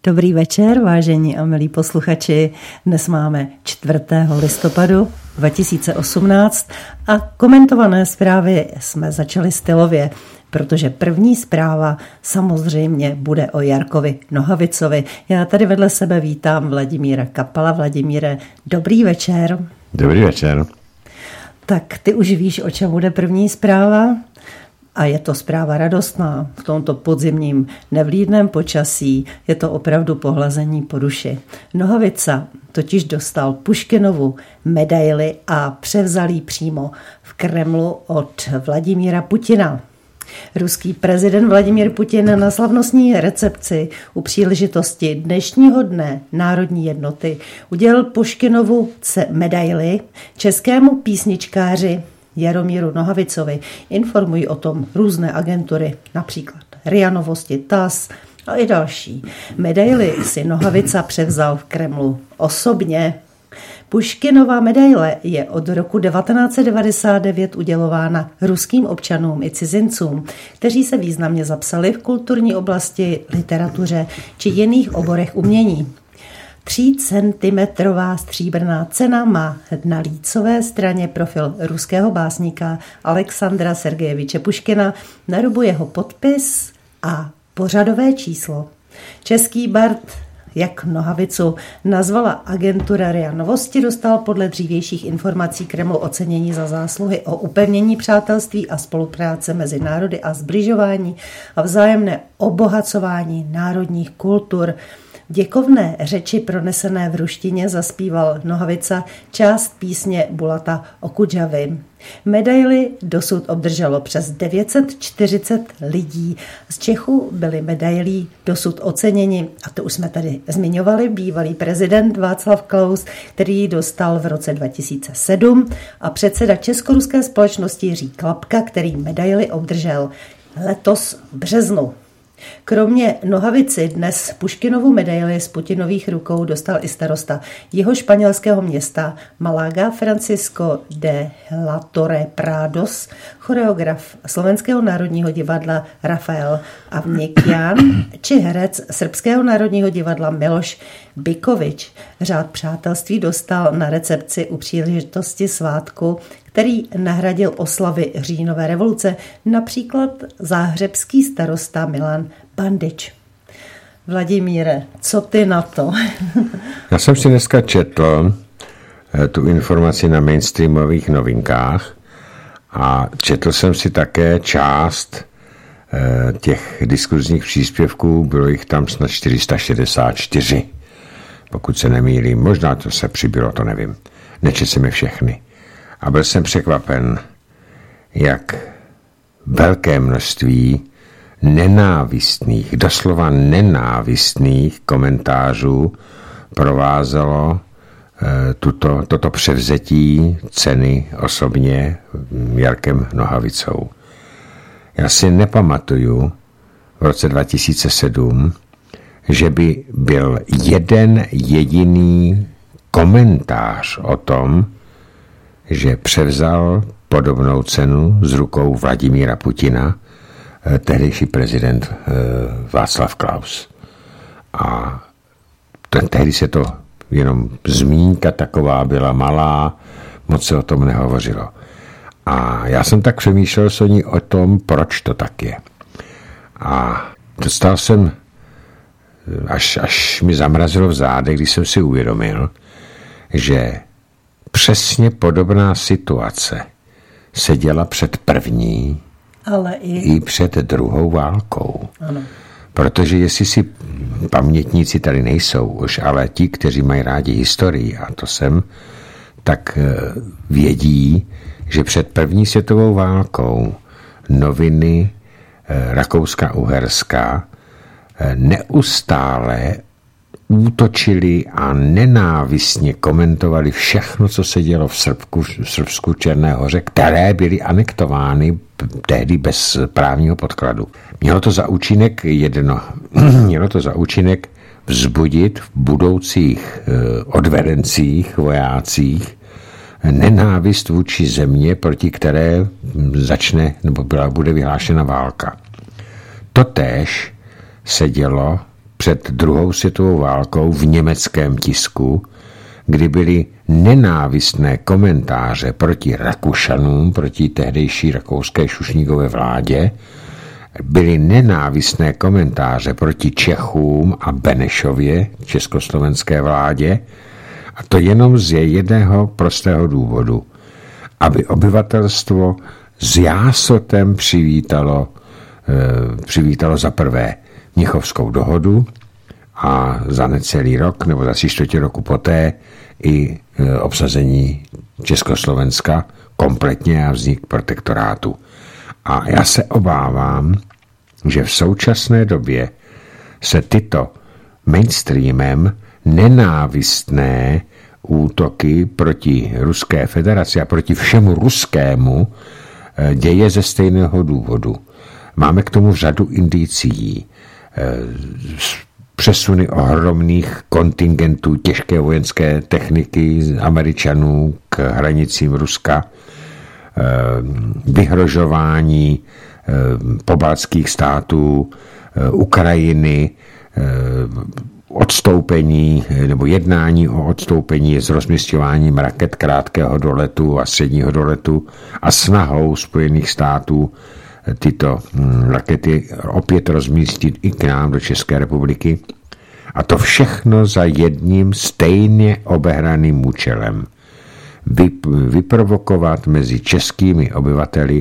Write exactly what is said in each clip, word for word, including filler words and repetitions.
Dobrý večer, vážení a milí posluchači. Dnes máme čtvrtého listopadu dva tisíce osmnáct a komentované zprávy jsme začali stylově, protože první zpráva samozřejmě bude o Jarkovi Nohavicovi. Já tady vedle sebe vítám Vladimíra Kapala. Vladimíre, dobrý večer. Dobrý večer. Tak ty už víš, o čem bude první zpráva? A je to zpráva radostná. V tomto podzimním nevlídném počasí je to opravdu pohlazení po duši. Nohavica totiž dostal Puškinovu medaili a převzal ji přímo v Kremlu od Vladimíra Putina. Ruský prezident Vladimír Putin na slavnostní recepci u příležitosti dnešního dne národní jednoty udělil Puškinovu medaili českému písničkáři Jaromíru Nohavicovi. Informují o tom různé agentury, například R I A Novosti, T A S a i další. Medaili si Nohavica převzal v Kremlu osobně. Puškinova medaile je od roku devatenáct set devadesát devět udělována ruským občanům i cizincům, kteří se významně zapsali v kulturní oblasti, literatuře či jiných oborech umění. Třícentimetrová stříbrná cena má na lícové straně profil ruského básníka Alexandra Sergejeviče Puškina, na rubu jeho podpis a pořadové číslo. Český bard, jak Nohavicu nazvala agentura R I A Novosti, dostal podle dřívějších informací Kremlu ocenění za zásluhy o upevnění přátelství a spolupráce mezi národy a zbližování a vzájemné obohacování národních kultur. Děkovné řeči pronesené v ruštině zaspíval Nohavica část písně Bulata Okudžavy. Medaili dosud obdrželo přes devět set čtyřicet lidí. Z Čechů byli medailí dosud oceněni, a to už jsme tady zmiňovali, bývalý prezident Václav Klaus, který ji dostal v roce dva tisíce sedm, a předseda česko-ruské společnosti Jiří Klapka, který medaili obdržel letos v březnu. Kromě Nohavici dnes Puškinovu medaili z Putinových rukou dostal i starosta jeho španělského města Malaga Francisco de la Torre Prados, choreograf Slovenského národního divadla Rafael Avnikian či herec Srbského národního divadla Miloš Bikovič. Řád přátelství dostal na recepci u příležitosti svátku, který nahradil oslavy říjnové revoluce, například záhřebský starosta Milan Bandič. Vladimíre, co ty na to? Já jsem si dneska četl tu informaci na mainstreamových novinkách a četl jsem si také část těch diskuzních příspěvků, bylo jich tam snad čtyři sta šedesát čtyři. Pokud se nemýlím, možná to se přibylo, to nevím. Nečetl jsem je všechny. A byl jsem překvapen, jak velké množství nenávistných, doslova nenávistných komentářů provázelo tuto, toto převzetí ceny osobně Jarkem Nohavicou. Já si nepamatuju v roce dva tisíce sedm, že by byl jeden jediný komentář o tom, že převzal podobnou cenu z rukou Vladimíra Putina tehdejší prezident Václav Klaus. A tehdy se to jenom zmínka taková byla malá, moc se o tom nehovořilo. A já jsem tak přemýšlel s ní o tom, proč to tak je. A dostal jsem, až, až mi zamrazilo v zádech, když jsem si uvědomil, že přesně podobná situace se děla před první, ale i, i před druhou válkou. Ano. Protože jestli si pamětníci tady nejsou už, ale ti, kteří mají rádi historii, a to jsem, tak vědí, že před první světovou válkou noviny Rakouska-Uherska neustále útočili a nenávistně komentovali všechno, co se dělo v Srbsku, v Srbsku Černé hoře, které byly anektovány tehdy bez právního podkladu. Mělo to za účinek jedno, mělo to za účinek vzbudit v budoucích odvedencích, vojácích nenávist vůči země, proti které začne nebo byla, bude vyhlášena válka. Totéž se dělo před druhou světovou válkou v německém tisku, kdy byly nenávistné komentáře proti Rakušanům, proti tehdejší rakouské Šušníkově vládě, byly nenávistné komentáře proti Čechům a Benešově, československé vládě, a to jenom z jedného prostého důvodu, aby obyvatelstvo s jásotem přivítalo, e, přivítalo za prvé Mnichovskou dohodu a za necelý rok nebo za tři čtvrtě roku poté i e, obsazení Československa kompletně a vznik protektorátu. A já se obávám, že v současné době se tyto mainstreamem nenávistné útoky proti Ruské federaci a proti všemu ruskému děje ze stejného důvodu. Máme k tomu řadu indicií. Přesuny ohromných kontingentů těžké vojenské techniky z Američanů k hranicím Ruska, vyhrožování pobaltských států, Ukrajiny, odstoupení nebo jednání o odstoupení s rozmisťováním raket krátkého doletu a středního doletu a snahou Spojených států tyto rakety opět rozmístit i k nám do České republiky. A to všechno za jedním stejně obehraným účelem. Vyprovokovat mezi českými obyvateli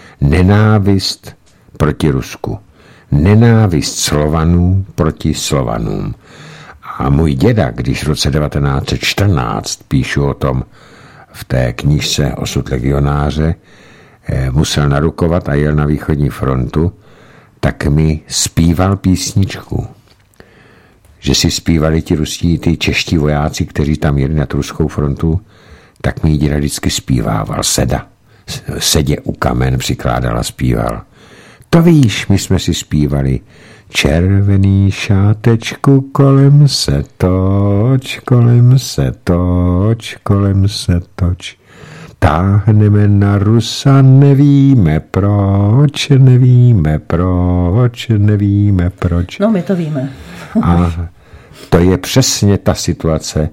nenávist proti Rusku. Nenávist Slovanů proti Slovanům. A můj děda, když v roce devatenáct set čtrnáct, píšu o tom v té knížce Osud legionáře, musel narukovat a jel na východní frontu, tak mi zpíval písničku. Že si zpívali ti ruští, ty čeští vojáci, kteří tam jeli na tu ruskou frontu, tak mi děda vždycky zpívával. Seda. Sedě u kamen přikládal a zpíval. To víš, my jsme si zpívali. Červený šátečku, kolem se toč, kolem se toč, kolem se toč. Táhneme na Rusa, nevíme proč, nevíme proč, nevíme proč. No, my to víme. A to je přesně ta situace,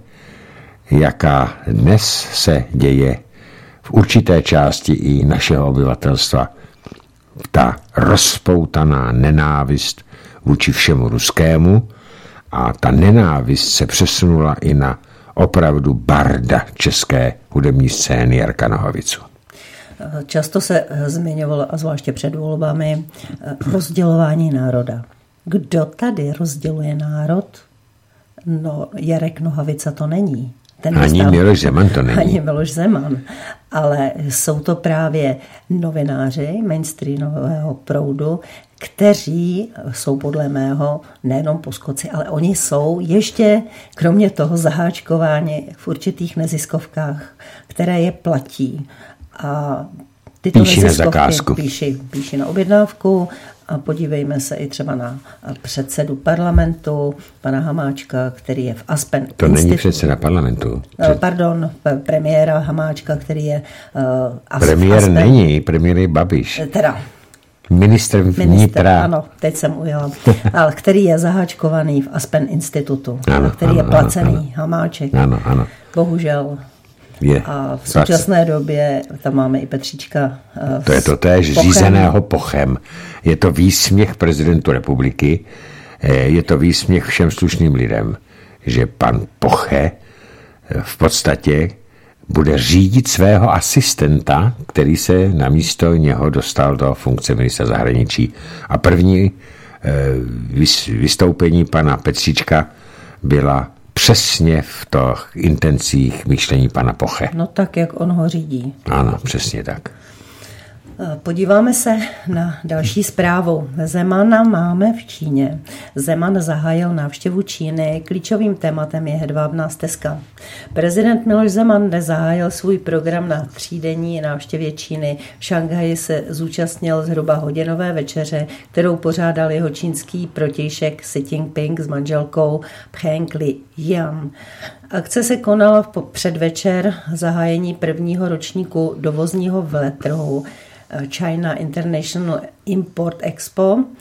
jaká dnes se děje v určité části i našeho obyvatelstva. Ta rozpoutaná nenávist vůči všemu ruskému a ta nenávist se přesunula i na opravdu barda české hudební scény Jarka Nohavicu. Často se zmiňovalo, a zvláště před volbami, rozdělování národa. Kdo tady rozděluje národ? No, Jarek Nohavica to není. Ten ani dostal, Miloš Zeman to není. Ani Miloš Zeman. Ale jsou to právě novináři mainstreamového proudu, kteří jsou podle mého nejenom poskoci, ale oni jsou ještě kromě toho zaháčkováni v určitých neziskovkách, které je platí. A tyto píši neziskovky píši, píši na objednávku. A podívejme se i třeba na předsedu parlamentu, pana Hamáčka, který je v Aspen To institutu. není předseda parlamentu. Před... Pardon, premiéra Hamáčka, který je uh, Premiér Aspen... není, premiér je Babiš. Teda. Ministr vnitra. Minister, ano, teď jsem ujela. Ale který je zaháčkovaný v Aspen institutu. Ano, který ano, je placený, ano, Hamáček. Ano, ano. Bohužel. Je. A v současné době tam máme i Petříčka. Uh, to je to též řízeného Pochem. Je to výsměch prezidentu republiky, je to výsměch všem slušným lidem, že pan Poche v podstatě bude řídit svého asistenta, který se na místo něho dostal do funkce ministra zahraničí. A první vystoupení pana Petříčka byla přesně v těch intencích myšlení pana Poche. No tak, jak on ho řídí. Ano, přesně tak. Podíváme se na další zprávu. Zemana máme v Číně. Zeman zahájil návštěvu Číny. Klíčovým tématem je hedvábná stezka. Prezident Miloš Zeman dnes zahájil svůj program na třídenní návštěvě Číny. V Šanghaji se zúčastnil zhruba hodinové večeře, kterou pořádal jeho čínský protějšek Xi Jinping s manželkou Pcheng Li-jian. Akce se konala v předvečer zahájení prvního ročníku dovozního veletrhu China International Import Expo,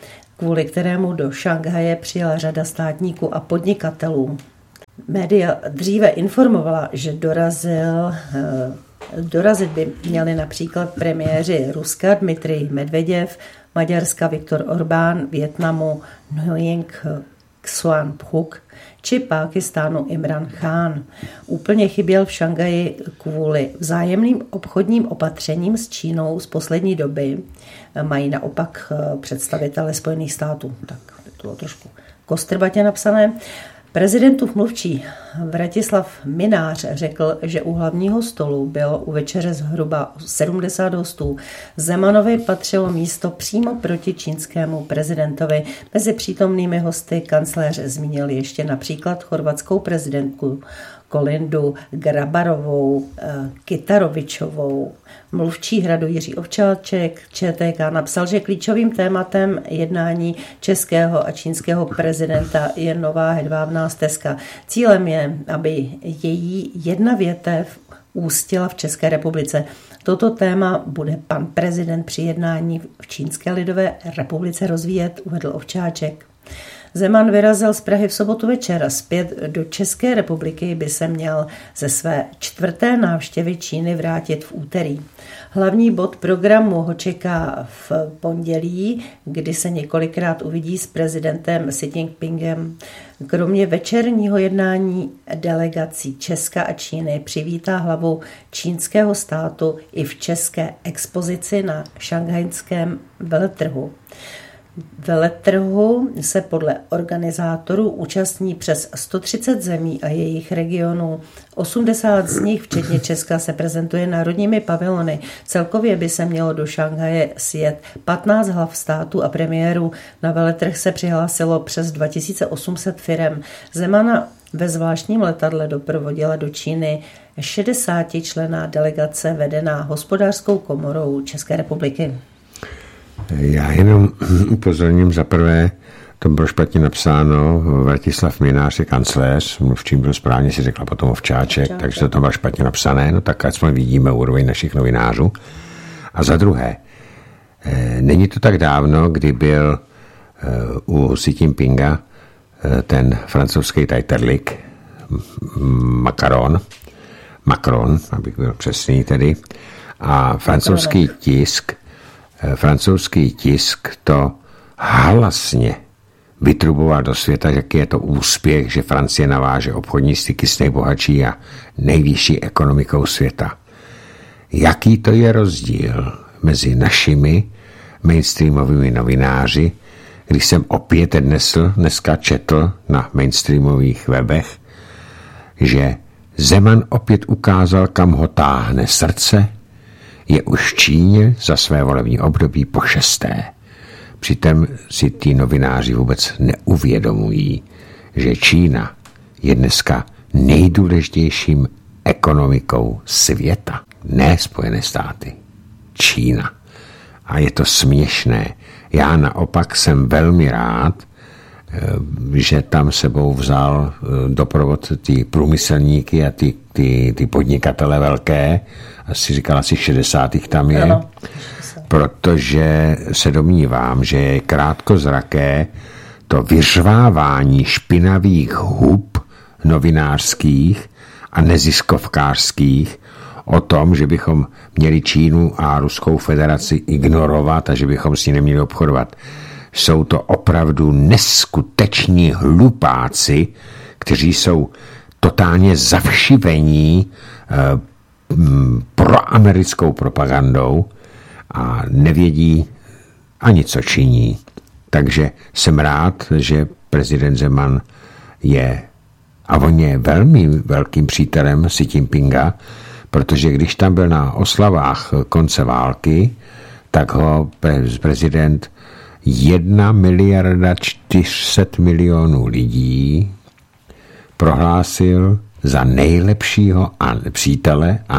kvůli kterému do Šanghaje přijela řada státníků a podnikatelů. Média dříve informovala, že dorazil, dorazit by měli například premiéři Ruska Dmitrij Medveděv, Maďarska Viktor Orbán, Vietnamu Nguyen Xuan Phuc či Pákistánu Imran Khan. Úplně chyběl v Šanghaji kvůli vzájemným obchodním opatřením s Čínou z poslední doby. Mají naopak představitele Spojených států. Tak to bylo trošku kostrbatě napsané. Prezidentův mluvčí Vratislav Minář řekl, že u hlavního stolu bylo u večeře zhruba sedmdesát hostů. Zemanovi patřilo místo přímo proti čínskému prezidentovi. Mezi přítomnými hosty kancléř zmínil ještě například chorvatskou prezidentku Kolindu Grabarovou, Kytarovičovou. Mluvčí Hradu Jiří Ovčáček ČTK napsal, že klíčovým tématem jednání českého a čínského prezidenta je nová hedvábná stezka. Cílem je, aby její jedna větev ústila v České republice. Toto téma bude pan prezident při jednání v Čínské lidové republice rozvíjet, uvedl Ovčáček. Zeman vyrazil z Prahy v sobotu večer a zpět do České republiky by se měl ze své čtvrté návštěvy Číny vrátit v úterý. Hlavní bod programu ho čeká v pondělí, kdy se několikrát uvidí s prezidentem Xi Jinpingem. Kromě večerního jednání delegací Česka a Číny přivítá hlavu čínského státu i v české expozici na šanghajském veletrhu. Veletrhu se podle organizátorů účastní přes sto třicet zemí a jejich regionů. osmdesát z nich, včetně Česka, se prezentuje národními pavilony. Celkově by se mělo do Šanghaje sjet patnáct hlav států a premiérů. Na veletrh se přihlásilo přes dva tisíce osm set firem. Zemana ve zvláštním letadle doprovodila do Číny šedesátičlenná delegace vedená Hospodářskou komorou České republiky. Já jenom upozorním, za prvé, to bylo špatně napsáno, Vratislav Minář je kancléř, mluvčím byl správně, si řekla potom Ovčáček, Ovčáček, takže to tam bylo špatně napsané, no tak ať jsme vidíme úroveň našich novinářů. A za druhé, není to tak dávno, kdy byl u Xi Jinpinga ten francouzský tajterlik Macron, Macron, abych byl přesný tedy, a francouzský tisk Francouzský tisk to halasně vytruboval do světa, jaký je to úspěch, že Francie naváže obchodní styky s nejbohatší a nejvyšší ekonomikou světa. Jaký to je rozdíl mezi našimi mainstreamovými novináři, když jsem opět dnes, dneska četl na mainstreamových webech, že Zeman opět ukázal, kam ho táhne srdce, je už v Číně za své volební období po šesté. Přitom si tí novináři vůbec neuvědomují, že Čína je dneska nejdůležitějším ekonomikou světa. Ne Spojené státy. Čína. A je to směšné. Já naopak jsem velmi rád, že tam sebou vzal doprovod ty průmyslníky a ty, ty, ty podnikatele velké, asi říkal, asi šedesátých tam je, ano. Protože se domnívám, že je krátkozraké to vyřvávání špinavých hub novinářských a neziskovkářských o tom, že bychom měli Čínu a Ruskou federaci ignorovat a že bychom s ní neměli obchodovat. Jsou to opravdu neskuteční hlupáci, kteří jsou totálně zavšivení eh, proamerickou propagandou a nevědí ani co činí. Takže jsem rád, že prezident Zeman je, a on je velmi velkým přítelem Xi Jinpinga, protože když tam byl na oslavách konce války, tak ho prezident jedna miliarda čtyřset milionů lidí prohlásil za nejlepšího a přítele a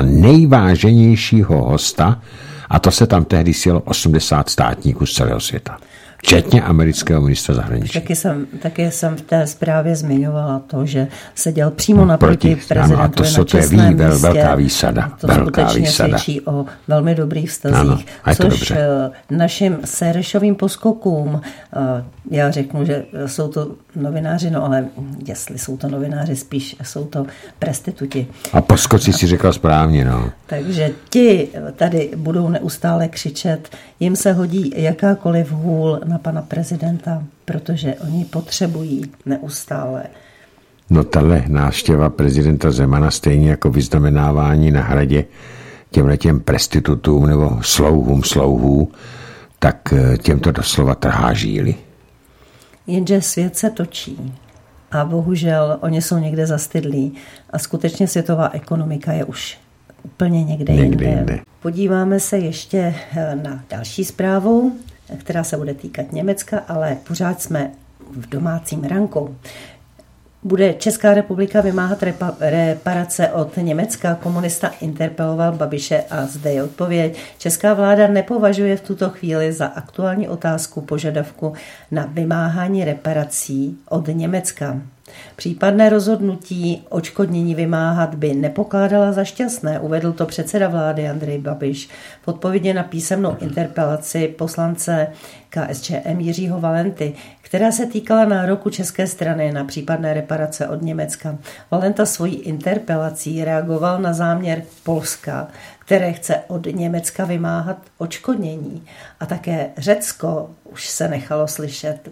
nejváženějšího hosta, a to se tam tehdy sjelo osmdesát státníků z celého světa. Včetně amerického ministra zahraničí. Taky jsem, taky jsem v té zprávě zmiňovala to, že seděl přímo naproti prezidentovi ano, a to, na čestném to je místě. velká výsada. To velká skutečně výsada. svědčí o velmi dobrých vztazích, ano, což dobře. našim Serešovým poskokům, já řeknu, že jsou to novináři, no ale jestli jsou to novináři, spíš jsou to prestituti. A poskoci si řekla správně, no. Takže ti tady budou neustále křičet, jim se hodí jakákoliv hůl na pana prezidenta, protože oni potřebují neustále. No tahle návštěva prezidenta Zemana stejně jako vyznamenávání na hradě těmhletěm prestitutům nebo slouhům slouhů, tak těm to doslova trhá žíly. Jenže svět se točí a bohužel oni jsou někde zastydlí a skutečně světová ekonomika je už úplně někde, někde jinde. jinde. Podíváme se ještě na další zprávu, která se bude týkat Německa, ale pořád jsme v domácím ranku. Bude Česká republika vymáhat repa- reparace od Německa? Komunista interpeloval Babiše a zde je odpověď. Česká vláda nepovažuje v tuto chvíli za aktuální otázku požadavku na vymáhání reparací od Německa. Případné rozhodnutí odškodnění vymáhat by nepokládala za šťastné, uvedl to předseda vlády Andrej Babiš v odpovědi na písemnou interpelaci poslance K S Č M Jiřího Valenty, která se týkala nároku české strany na případné reparace od Německa. Valenta svojí interpelací reagoval na záměr Polska, které chce od Německa vymáhat odškodnění. A také Řecko už se nechalo slyšet.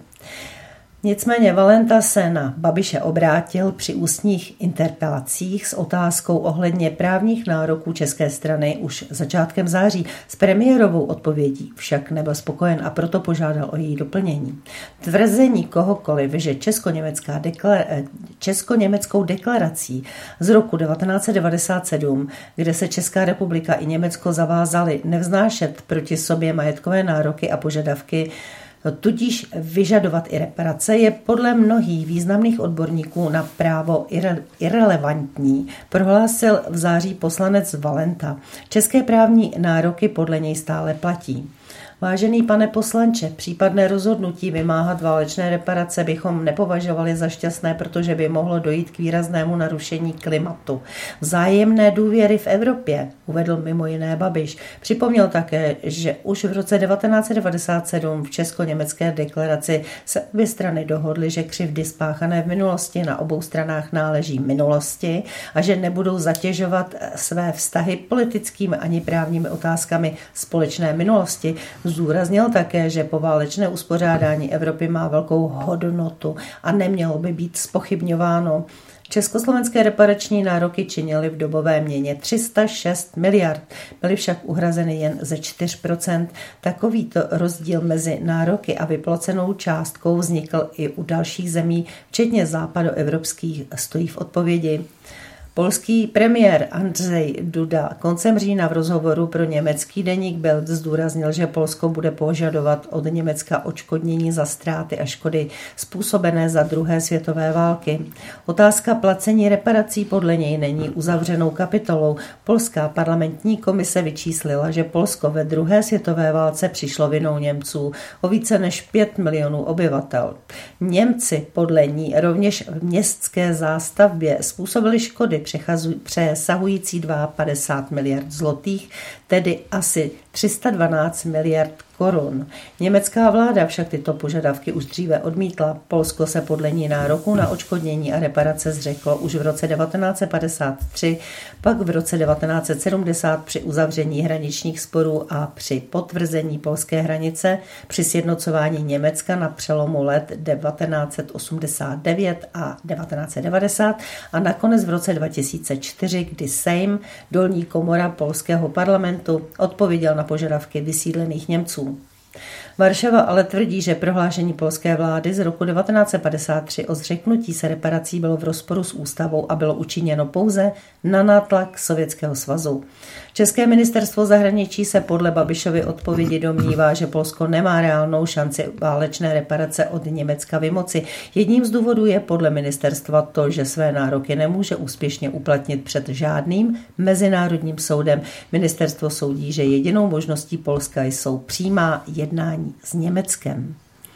Nicméně Valenta se na Babiše obrátil při ústních interpelacích s otázkou ohledně právních nároků české strany už začátkem září. S premiérovou odpovědí však nebyl spokojen a proto požádal o její doplnění. Tvrzení kohokoliv, že česko-německá deklar- česko-německou deklarací z roku devatenáct set devadesát sedm, kde se Česká republika i Německo zavázali nevznášet proti sobě majetkové nároky a požadavky, tudíž vyžadovat i reparace, je podle mnohých významných odborníků na právo ire- irelevantní, prohlásil v září poslanec Valenta. České právní nároky podle něj stále platí. Vážený pane poslanče, případné rozhodnutí vymáhat válečné reparace bychom nepovažovali za šťastné, protože by mohlo dojít k výraznému narušení klimatu. Vzájemné důvěry v Evropě, uvedl mimo jiné Babiš. Připomněl také, že už v roce devatenáct set devadesát sedm v česko-německé deklaraci se obě strany dohodly, že křivdy spáchané v minulosti na obou stranách náleží minulosti a že nebudou zatěžovat své vztahy politickými ani právními otázkami společné minulosti. Zdůraznil také, že poválečné uspořádání Evropy má velkou hodnotu a nemělo by být zpochybňováno. Československé reparační nároky činily v dobové měně tři sta šest miliard, byly však uhrazeny jen ze čtyři procenta. Takovýto rozdíl mezi nároky a vyplacenou částkou vznikl i u dalších zemí, včetně západoevropských, stojí v odpovědi. Polský premiér Andrzej Duda koncem října v rozhovoru pro německý deník Bild zdůraznil, že Polsko bude požadovat od Německa odškodnění za ztráty a škody způsobené za druhé světové války. Otázka placení reparací podle něj není uzavřenou kapitolou. Polská parlamentní komise vyčíslila, že Polsko ve druhé světové válce přišlo vinou Němců o více než pět milionů obyvatel. Němci podle ní rovněž v městské zástavbě způsobili škody přesahující padesát dva miliard zlotých, tedy asi tři sta dvanáct miliard korun. Německá vláda však tyto požadavky už dříve odmítla. Polsko se podle ní nároku na odškodnění a reparace zřeklo už v roce devatenáct set padesát tři, pak v roce devatenáct set sedmdesát při uzavření hraničních sporů a při potvrzení polské hranice, při sjednocování Německa na přelomu let devatenáct set osmdesát devět a devatenáct set devadesát a nakonec v roce dva tisíce čtyři, kdy Sejm, dolní komora polského parlamentu, odpověděl na požadavky vysídlených Němců. Varšava ale tvrdí, že prohlášení polské vlády z roku devatenáct set padesát tři o zřeknutí se reparací bylo v rozporu s ústavou a bylo učiněno pouze na nátlak Sovětského svazu. České ministerstvo zahraničí se podle Babišovy odpovědi domnívá, že Polsko nemá reálnou šanci válečné reparace od Německa vymoci. Jedním z důvodů je podle ministerstva to, že své nároky nemůže úspěšně uplatnit před žádným mezinárodním soudem. Ministerstvo soudí, že jedinou možností Polska jsou přímá jednání s Německem.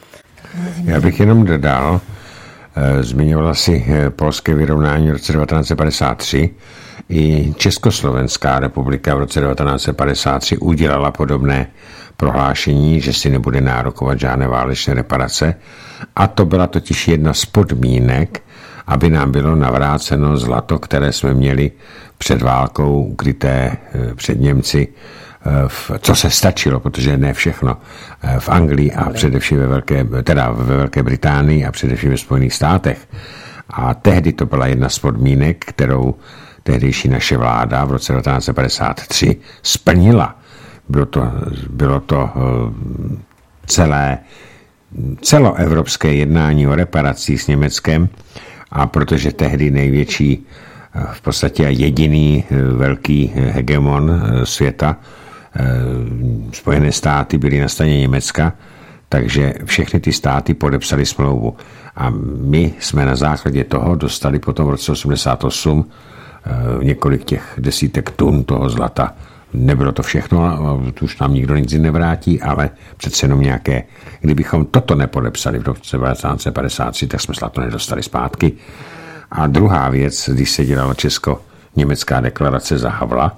Já bych jenom dodal, zmiňovala si polské vyrovnání v roce devatenáct set padesát tři. I Československá republika v roce devatenáct set padesát tři udělala podobné prohlášení, že si nebude nárokovat žádné válečné reparace. A to byla totiž jedna z podmínek, aby nám bylo navráceno zlato, které jsme měli před válkou ukryté před Němci, v, co se stačilo, protože ne všechno, v Anglii a především ve Velké, teda ve Velké Británii a především ve Spojených státech. A tehdy to byla jedna z podmínek, kterou tehdejší naše vláda v roce devatenáct set padesát tři splnila. Bylo to, bylo to celé celoevropské jednání o reparacích s Německem, a protože tehdy největší, v podstatě jediný velký hegemon světa, Spojené státy, byly na straně Německa, takže všechny ty státy podepsaly smlouvu. A my jsme na základě toho dostali potom v roce osmdesát osm několik těch desítek tun toho zlata. Nebylo to všechno, už nám nikdo nikdy nevrátí, ale přece jenom nějaké, kdybychom toto nepodepsali v roce devatenáct set padesát tři, tak jsme zlato nedostali zpátky. A druhá věc, když se dělala česko-německá deklarace za Havla,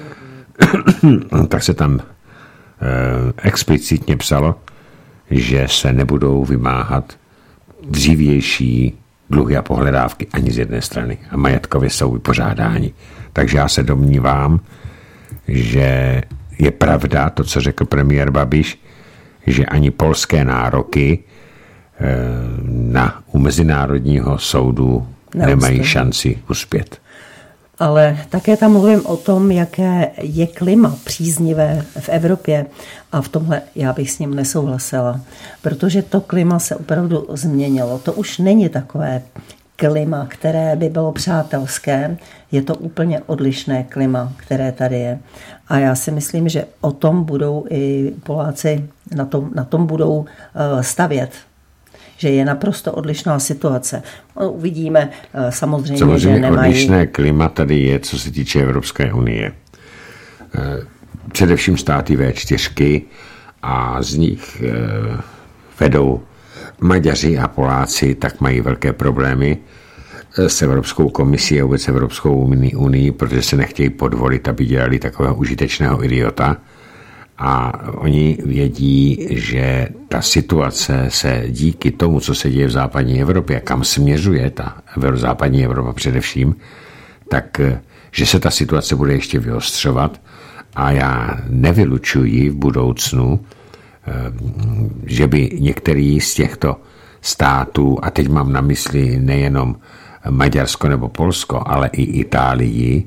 tak se tam eh, explicitně psalo, že se nebudou vymáhat dřívější dluhy a pohledávky ani z jedné strany a majetkově jsou vypořádáni. Takže já se domnívám, že je pravda to, co řekl premiér Babiš, že ani polské nároky eh, na u mezinárodního soudu Neústředí. Nemají šanci uspět. Ale také tam mluvím o tom, jaké je klima příznivé v Evropě a v tomhle já bych s ním nesouhlasila, protože to klima se opravdu změnilo. To už není takové klima, které by bylo přátelské, je to úplně odlišné klima, které tady je. A já si myslím, že o tom budou i Poláci, na tom, na tom budou stavět. Že je naprosto odlišná situace. Uvidíme samozřejmě, samozřejmě že nemají... odlišné klima tady je, co se týče Evropské unie. Především státy vé čtyři a z nich vedou Maďaři a Poláci, tak mají velké problémy s Evropskou komisí a vůbec Evropskou unii, protože se nechtějí podvolit, aby dělali takového užitečného idiota. A oni vědí, že ta situace se díky tomu, co se děje v západní Evropě, kam směřuje ta západní Evropa především, tak že se ta situace bude ještě vyostřovat a já nevylučuji v budoucnu, že by některý z těchto států, a teď mám na mysli nejenom Maďarsko nebo Polsko, ale i Itálii,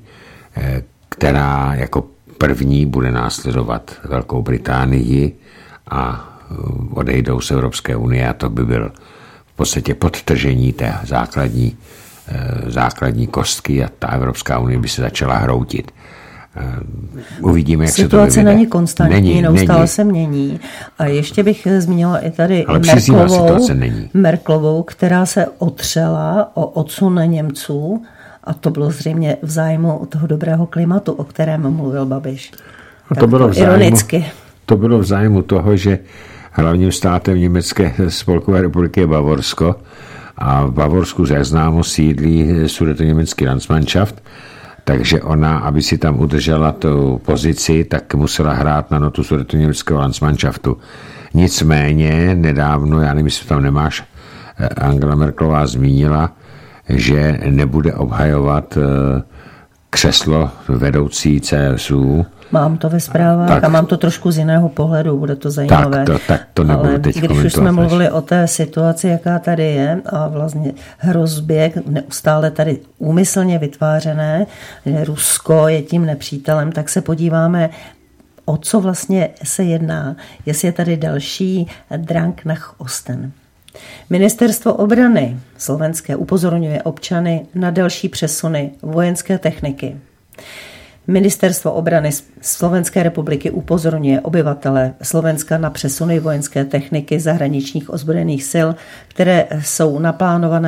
která jako první bude následovat Velkou Británii a odejdou z Evropské unie, a to by byl v podstatě podtržení té základní, základní kostky a ta Evropská unie by se začala hroutit. Uvidíme, jak situace se to vyvede. Situace není konstantní, neustále se mění. A ještě bych zmínila i tady Merkelovou, Merkelovou, která se otřela o odsun Němců, a to bylo zřejmě v zájmu toho dobrého klimatu, o kterém mluvil Babiš. A to bylo v zájmu, ironicky. To bylo v zájmu toho, že hlavním státem Německé spolkové republiky je Bavorsko a v Bavorsku, jak známo, sídlí sudetoněmecký Landsmannschaft, takže ona, aby si tam udržela tu pozici, tak musela hrát na notu sudetoněmeckého Landsmannschaftu. Nicméně nedávno, já nevím, jestli tam nemáš, Angela Merkelová zmínila, že nebude obhajovat křeslo vedoucí C S U. Mám to ve zprávách tak, a mám to trošku z jiného pohledu, bude to zajímavé. Tak to, tak to nebudu ale teď když komentovat. Už jsme mluvili o té situaci, jaká tady je a vlastně hrozbě neustále tady úmyslně vytvářené, že Rusko je tím nepřítelem, tak se podíváme, o co vlastně se jedná. Jestli je tady další Drang nach Osten. Ministerstvo obrany slovenské upozorňuje občany na další přesuny vojenské techniky. Ministerstvo obrany Slovenské republiky upozorňuje obyvatele Slovenska na přesuny vojenské techniky zahraničních ozbrojených sil, které jsou naplánované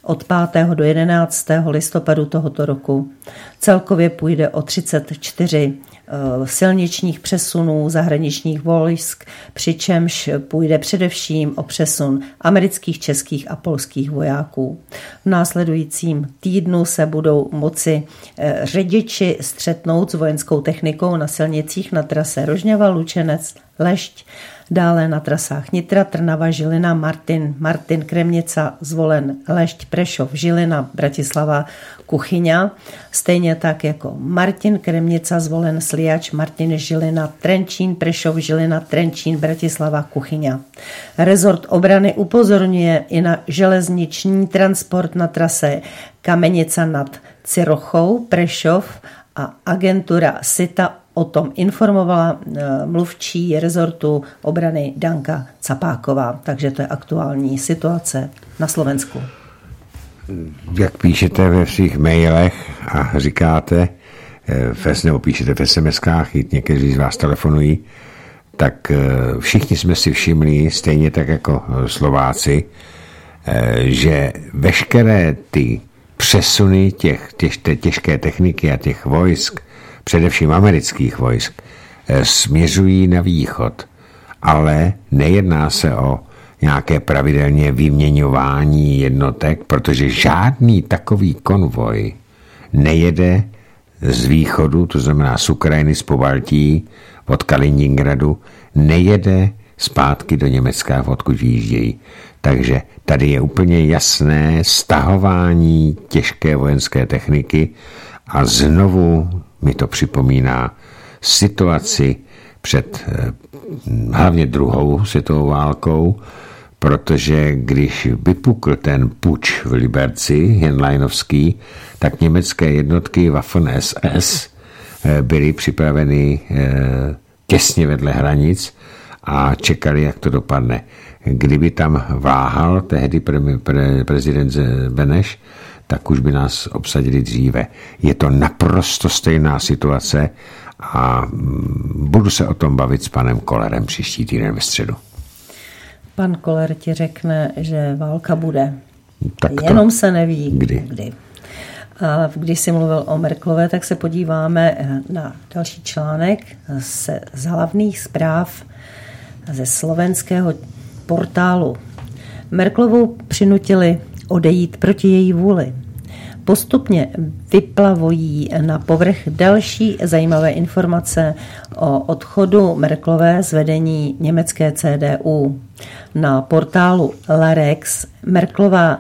od pátého do jedenáctého listopadu tohoto roku. Celkově půjde o třicet čtyři silničních přesunů zahraničních vojsk, přičemž půjde především o přesun amerických, českých a polských vojáků. V následujícím týdnu se budou moci řidiči střetnout s vojenskou technikou na silnicích na trase Rožňava, Lučenec, Lešť, dále na trasách Nitra, Trnava, Žilina, Martin, Martin, Kremnica, Zvolen, Lešť, Prešov, Žilina, Bratislava, Kuchyňa. Stejně tak jako Martin, Kremnica, Zvolen, Sliač, Martin, Žilina, Trenčín, Prešov, Žilina, Trenčín, Bratislava, Kuchyňa. Rezort obrany upozorňuje i na železniční transport na trase Kamenica nad Cirochou, Prešov a agentura SITA o tom informovala mluvčí rezortu obrany Danka Capáková. Takže to je aktuální situace na Slovensku. Jak píšete ve svých mailech a říkáte, nebo píšete v es em eskách, někteří z vás telefonují, tak všichni jsme si všimli, stejně tak jako Slováci, že veškeré ty přesuny těch, těch těžké techniky a těch vojsk, především amerických vojsk, směřují na východ. Ale nejedná se o nějaké pravidelně vyměňování jednotek, protože žádný takový konvoj nejede z východu, to znamená z Ukrajiny, z Pobaltí, od Kaliningradu, nejede zpátky do Německa, odkud výjíždějí. Takže tady je úplně jasné stahování těžké vojenské techniky a znovu mi to připomíná situaci před hlavně druhou světovou válkou, protože když vypukl ten puč v Liberci, henleinovský, tak německé jednotky Waffen es es byly připraveny těsně vedle hranic a čekali, jak to dopadne. Kdyby tam váhal tehdy pre, pre, prezident Beneš, tak už by nás obsadili dříve. Je to naprosto stejná situace a budu se o tom bavit s panem Kollerem příští týden ve středu. Pan Koller ti řekne, že válka bude. Tak Jenom se neví, kdy. kdy. A když jsi mluvil o Merkelové, tak se podíváme na další článek se, z hlavních zpráv ze slovenského portálu. Merkelovou přinutili odejít proti její vůli. Postupně vyplavují na povrch další zajímavé informace o odchodu Merkelové z vedení německé C D U. Na portálu Larex Merkelová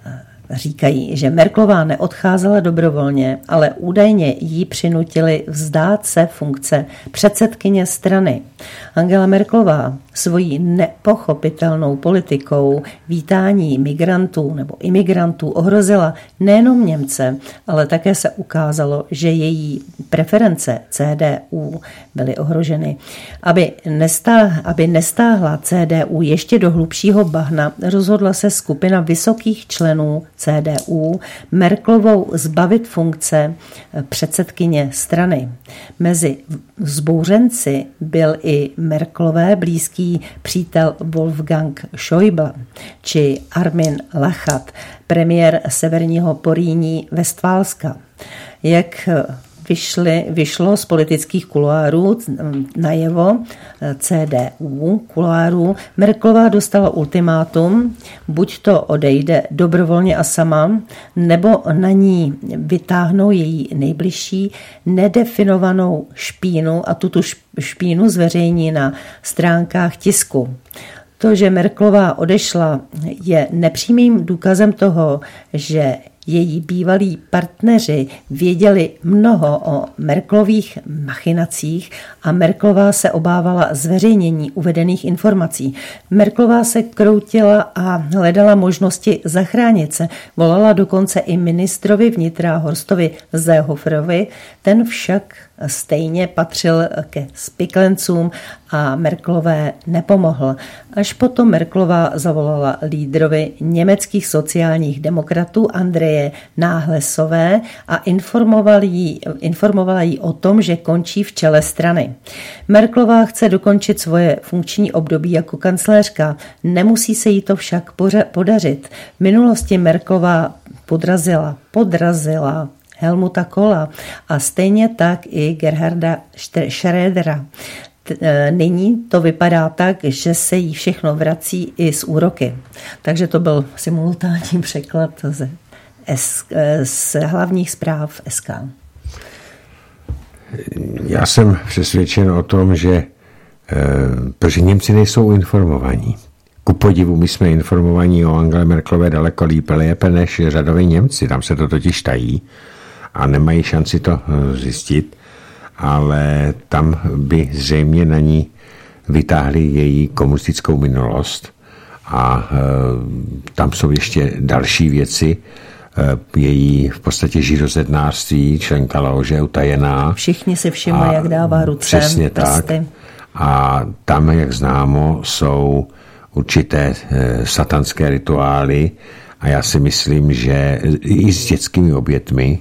říkají, že Merkelová neodcházela dobrovolně, ale údajně jí přinutili vzdát se funkce předsedkyně strany. Angela Merkelová svojí nepochopitelnou politikou vítání migrantů nebo imigrantů ohrozila nejenom Němce, ale také se ukázalo, že její preference C D U byly ohroženy. Aby, nestá, aby nestáhla C D U ještě do hlubšího bahna, rozhodla se skupina vysokých členů C D U Merkelovou zbavit funkce předsedkyně strany. Mezi vzbouřenci byl i Merkelové blízký přítel Wolfgang Schäuble či Armin Laschet, premiér severního Porýní Vestfálska. Jak vyšly, vyšlo z politických kuloárů najevo C D U kuloárů, Merkelová dostala ultimátum, buď to odejde dobrovolně a sama, nebo na ní vytáhnou její nejbližší nedefinovanou špínu a tuto špínu zveřejní na stránkách tisku. To, že Merkelová odešla, je nepřímým důkazem toho, že její bývalí partneři věděli mnoho o Merkelových machinacích a Merkelová se obávala zveřejnění uvedených informací. Merkelová se kroutila a hledala možnosti zachránit se. Volala dokonce i ministrovi vnitra Horstovi Seehoferovi, ten však stejně patřil ke spiklencům a Merkelové nepomohl. Až potom Merkelová zavolala lídrovi německých sociálních demokratů Andreje Náhlesové a informovala jí, informovala jí o tom, že končí v čele strany. Merkelová chce dokončit svoje funkční období jako kancléřka. Nemusí se jí to však podařit. V minulosti Merkelová podrazila, podrazila Helmuta Kohla a stejně tak i Gerharda Schrödera. Nyní to vypadá tak, že se jí všechno vrací i s úroky. Takže to byl simultánní překlad z, S, z hlavních zpráv S K. Já jsem přesvědčen o tom, že protože Němci nejsou informovaní. Ku podivu, my jsme informovaní o Angele Merkelové daleko lépe než řadoví Němci. Tam se to totiž tají a nemají šanci to zjistit, ale tam by zřejmě na ní vytáhli její komunistickou minulost a e, tam jsou ještě další věci, e, její v podstatě židozednářství, členka lože utajená. Všichni si všimli, jak dává ruce, přesně prsty. Tak. A tam, jak známo, jsou určité e, satanské rituály a já si myslím, že i s dětskými obětmi.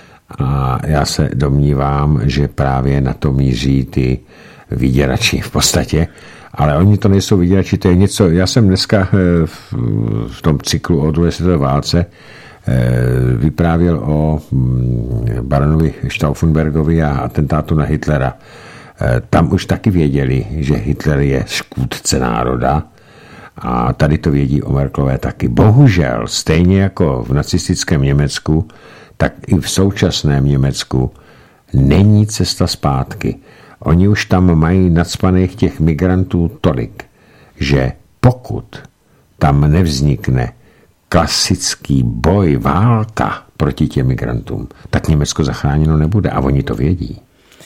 A já se domnívám, že právě na to míří ty vyděrači v podstatě. Ale oni to nejsou vyděrači, to je něco, já jsem dneska v tom cyklu o druhé světové válce vyprávěl o baronovi Stauffenbergovi a atentátu na Hitlera. Tam už taky věděli, že Hitler je škůdce národa a tady to vědí o Merkelové taky. Bohužel, stejně jako v nacistickém Německu, tak i v současném Německu není cesta zpátky. Oni už tam mají nacpaných těch migrantů tolik, že pokud tam nevznikne klasický boj, válka proti těm migrantům, tak Německo zachráněno nebude a oni to vědí.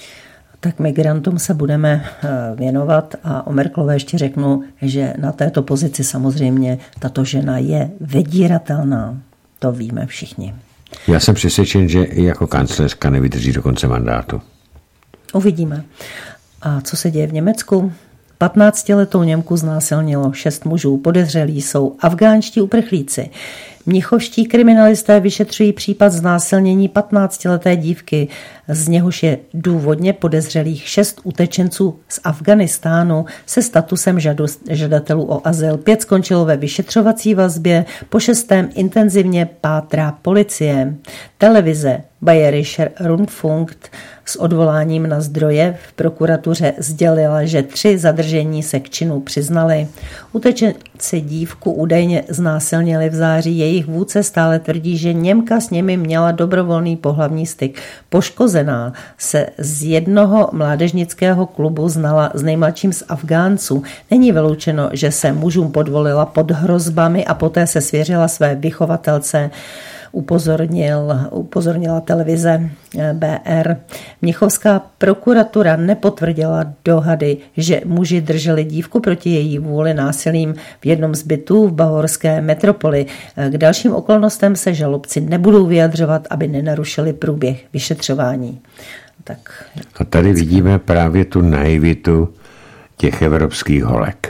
Tak migrantům se budeme věnovat a o Merkelové ještě řeknu, že na této pozici samozřejmě tato žena je vydíratelná. To víme všichni. Já jsem přesvědčen, že i jako kancléřka nevydrží do konce mandátu. Uvidíme. A co se děje v Německu? patnáctiletou Němku znásilnilo šest mužů. Podezřelí jsou afgánští uprchlíci. Mnichovští kriminalisté vyšetřují případ znásilnění patnáctileté dívky. Z něhož je důvodně podezřelých šest utečenců z Afghánistánu se statusem žadatelů o azyl. Pět skončilo ve vyšetřovací vazbě, po šestém intenzivně pátrá policie. Televize Bayerischer Rundfunk s odvoláním na zdroje v prokuratuře sdělila, že tři zadržení se k činu přiznali. Utečenci dívku údajně znásilnili v září. Jejich vůdce stále tvrdí, že Němka s nimi měla dobrovolný pohlavní styk. Poškozená se z jednoho mládežnického klubu znala s nejmladším z Afgánců. Není vyloučeno, že se mužům podvolila pod hrozbami a poté se svěřila své vychovatelce. Upozornil, upozornila televize B R. Mnichovská prokuratura nepotvrdila dohady, že muži drželi dívku proti její vůli násilím v jednom z bytů v bahorské metropoli. K dalším okolnostem se žalobci nebudou vyjadřovat, aby nenarušili průběh vyšetřování. Tak. A tady vidíme právě tu naivitu těch evropských holek.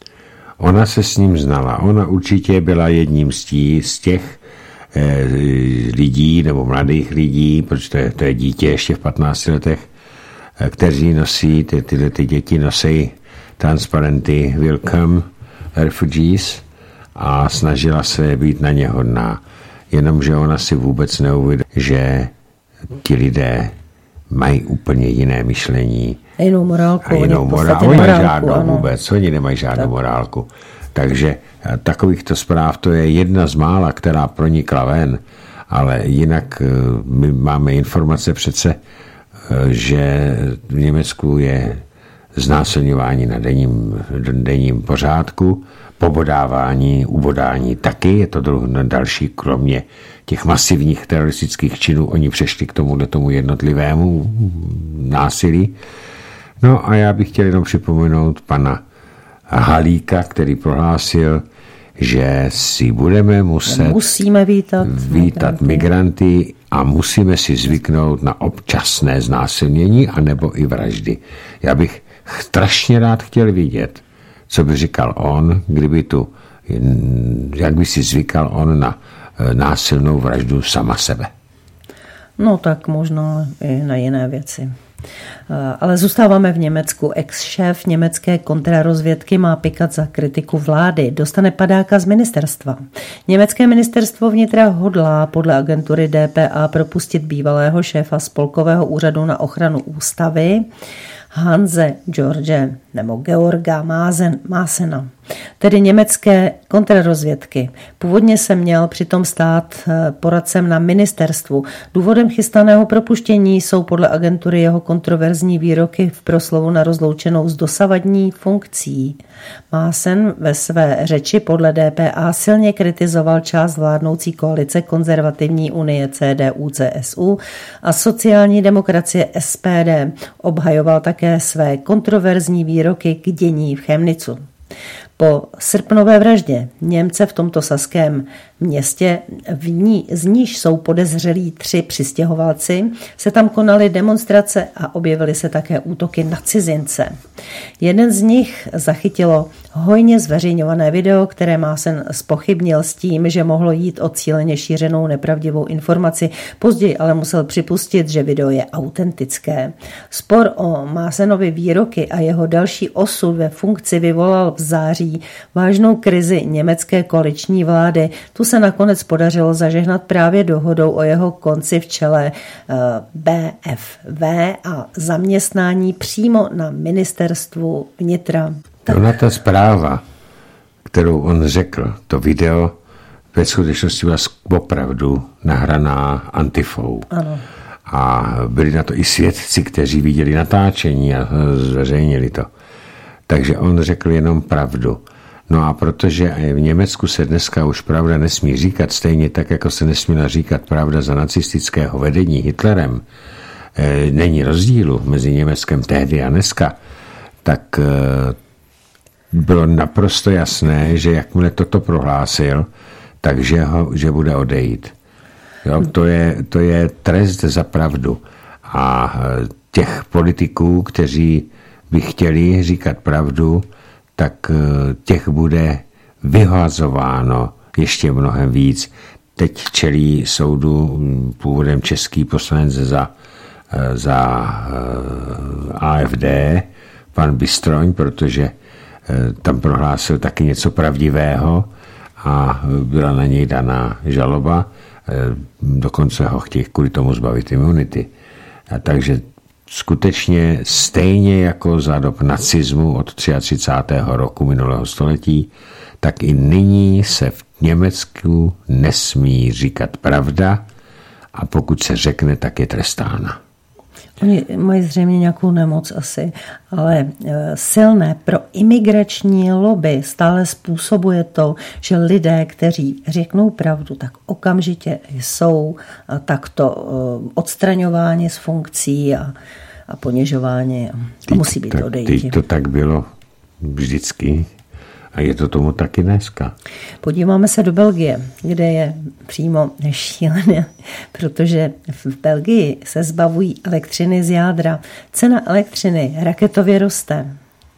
Ona se s ním znala. Ona určitě byla jedním z, tí, z těch lidí nebo mladých lidí, protože to je, to je dítě ještě v patnácti letech, kteří nosí, ty, tyhle ty děti nosí transparenty Welcome Refugees a snažila se být na ně hodná. Jenomže ona si vůbec neuvědomila, že ti lidé mají úplně jiné myšlení. A jinou morálku. A jinou morálku. Oni nemají žádnou ano. vůbec. Oni nemají žádnou tak. morálku. Takže takovýchto zpráv to je jedna z mála, která pronikla ven, ale jinak my máme informace přece, že v Německu je znásilňování na denním, denním pořádku, pobodávání, ubodání taky, je to další, kromě těch masivních teroristických činů, oni přešli k tomuhle tomu jednotlivému násilí. No a já bych chtěl jenom připomenout pana Halíka, který prohlásil, že si budeme muset musíme vítat, vítat migranty. migranty a musíme si zvyknout na občasné znásilnění anebo i vraždy. Já bych strašně rád chtěl vidět, co by říkal on, kdyby tu, jak by si zvykal on na násilnou vraždu sama sebe. No tak možná i na jiné věci. Ale zůstáváme v Německu. Ex-šéf německé kontrarozvědky má pikat za kritiku vlády. Dostane padáka z ministerstva. Německé ministerstvo vnitra hodlá podle agentury D P A propustit bývalého šéfa spolkového úřadu na ochranu ústavy Hanse George nebo Georga Másen, Másena, tedy německé kontrarozvědky. Původně se měl přitom stát poradcem na ministerstvu. Důvodem chystaného propuštění jsou podle agentury jeho kontroverzní výroky v proslovu na rozloučenou s dosavadní funkcí. Másen ve své řeči podle D P A silně kritizoval část vládnoucí koalice Konzervativní unie C D U C S U a sociální demokracie S P D. Obhajoval také své kontroverzní výroky k dění v Chemnitzu. Po srpnové vraždě Němce v tomto saském městě, v ní, z níž jsou podezřelí tři přistěhovalci, se tam konaly demonstrace a objevily se také útoky na cizince. Jeden z nich zachytilo hojně zveřejňované video, které Másen zpochybnil s tím, že mohlo jít o cíleně šířenou nepravdivou informaci. Později ale musel připustit, že video je autentické. Spor o Másenovi výroky a jeho další osud ve funkci vyvolal v září vážnou krizi německé koaliční vlády. Tu se nakonec podařilo zažehnat právě dohodou o jeho konci v čele B F V a zaměstnání přímo na ministerstvu vnitra. Ona ta zpráva, kterou on řekl, to video ve skutečnosti byla opravdu nahraná Antifou. Ano. A byli na to i svědci, kteří viděli natáčení a zveřejnili to. Takže on řekl jenom pravdu. No a protože v Německu se dneska už pravda nesmí říkat, stejně tak, jako se nesměla říkat pravda za nacistického vedení Hitlerem, e, není rozdílu mezi Německem tehdy a dneska, tak e, bylo naprosto jasné, že jakmile toto prohlásil, takže ho, že bude odejít. Jo, to je, to je trest za pravdu. A těch politiků, kteří by chtěli říkat pravdu, tak těch bude vyhazováno ještě mnohem víc. Teď čelí soudu původem český poslanec za, za A F D, pan Bystroň, protože tam prohlásil taky něco pravdivého a byla na něj daná žaloba, dokonce ho chtějí kvůli tomu zbavit imunity. A takže skutečně stejně jako za dob nacismu od třicátého třetího roku minulého století, tak i nyní se v Německu nesmí říkat pravda a pokud se řekne, tak je trestána. Oni mají zřejmě nějakou nemoc asi, ale silné pro imigrační lobby stále způsobuje to, že lidé, kteří řeknou pravdu, tak okamžitě jsou takto odstraňováni z funkcí a, a ponižováni a musí být odejít. Teď to tak bylo vždycky. A je to tomu taky dneska. Podíváme se do Belgie, kde je přímo šílené, protože v Belgii se zbavují elektřiny z jádra. Cena elektřiny raketově roste.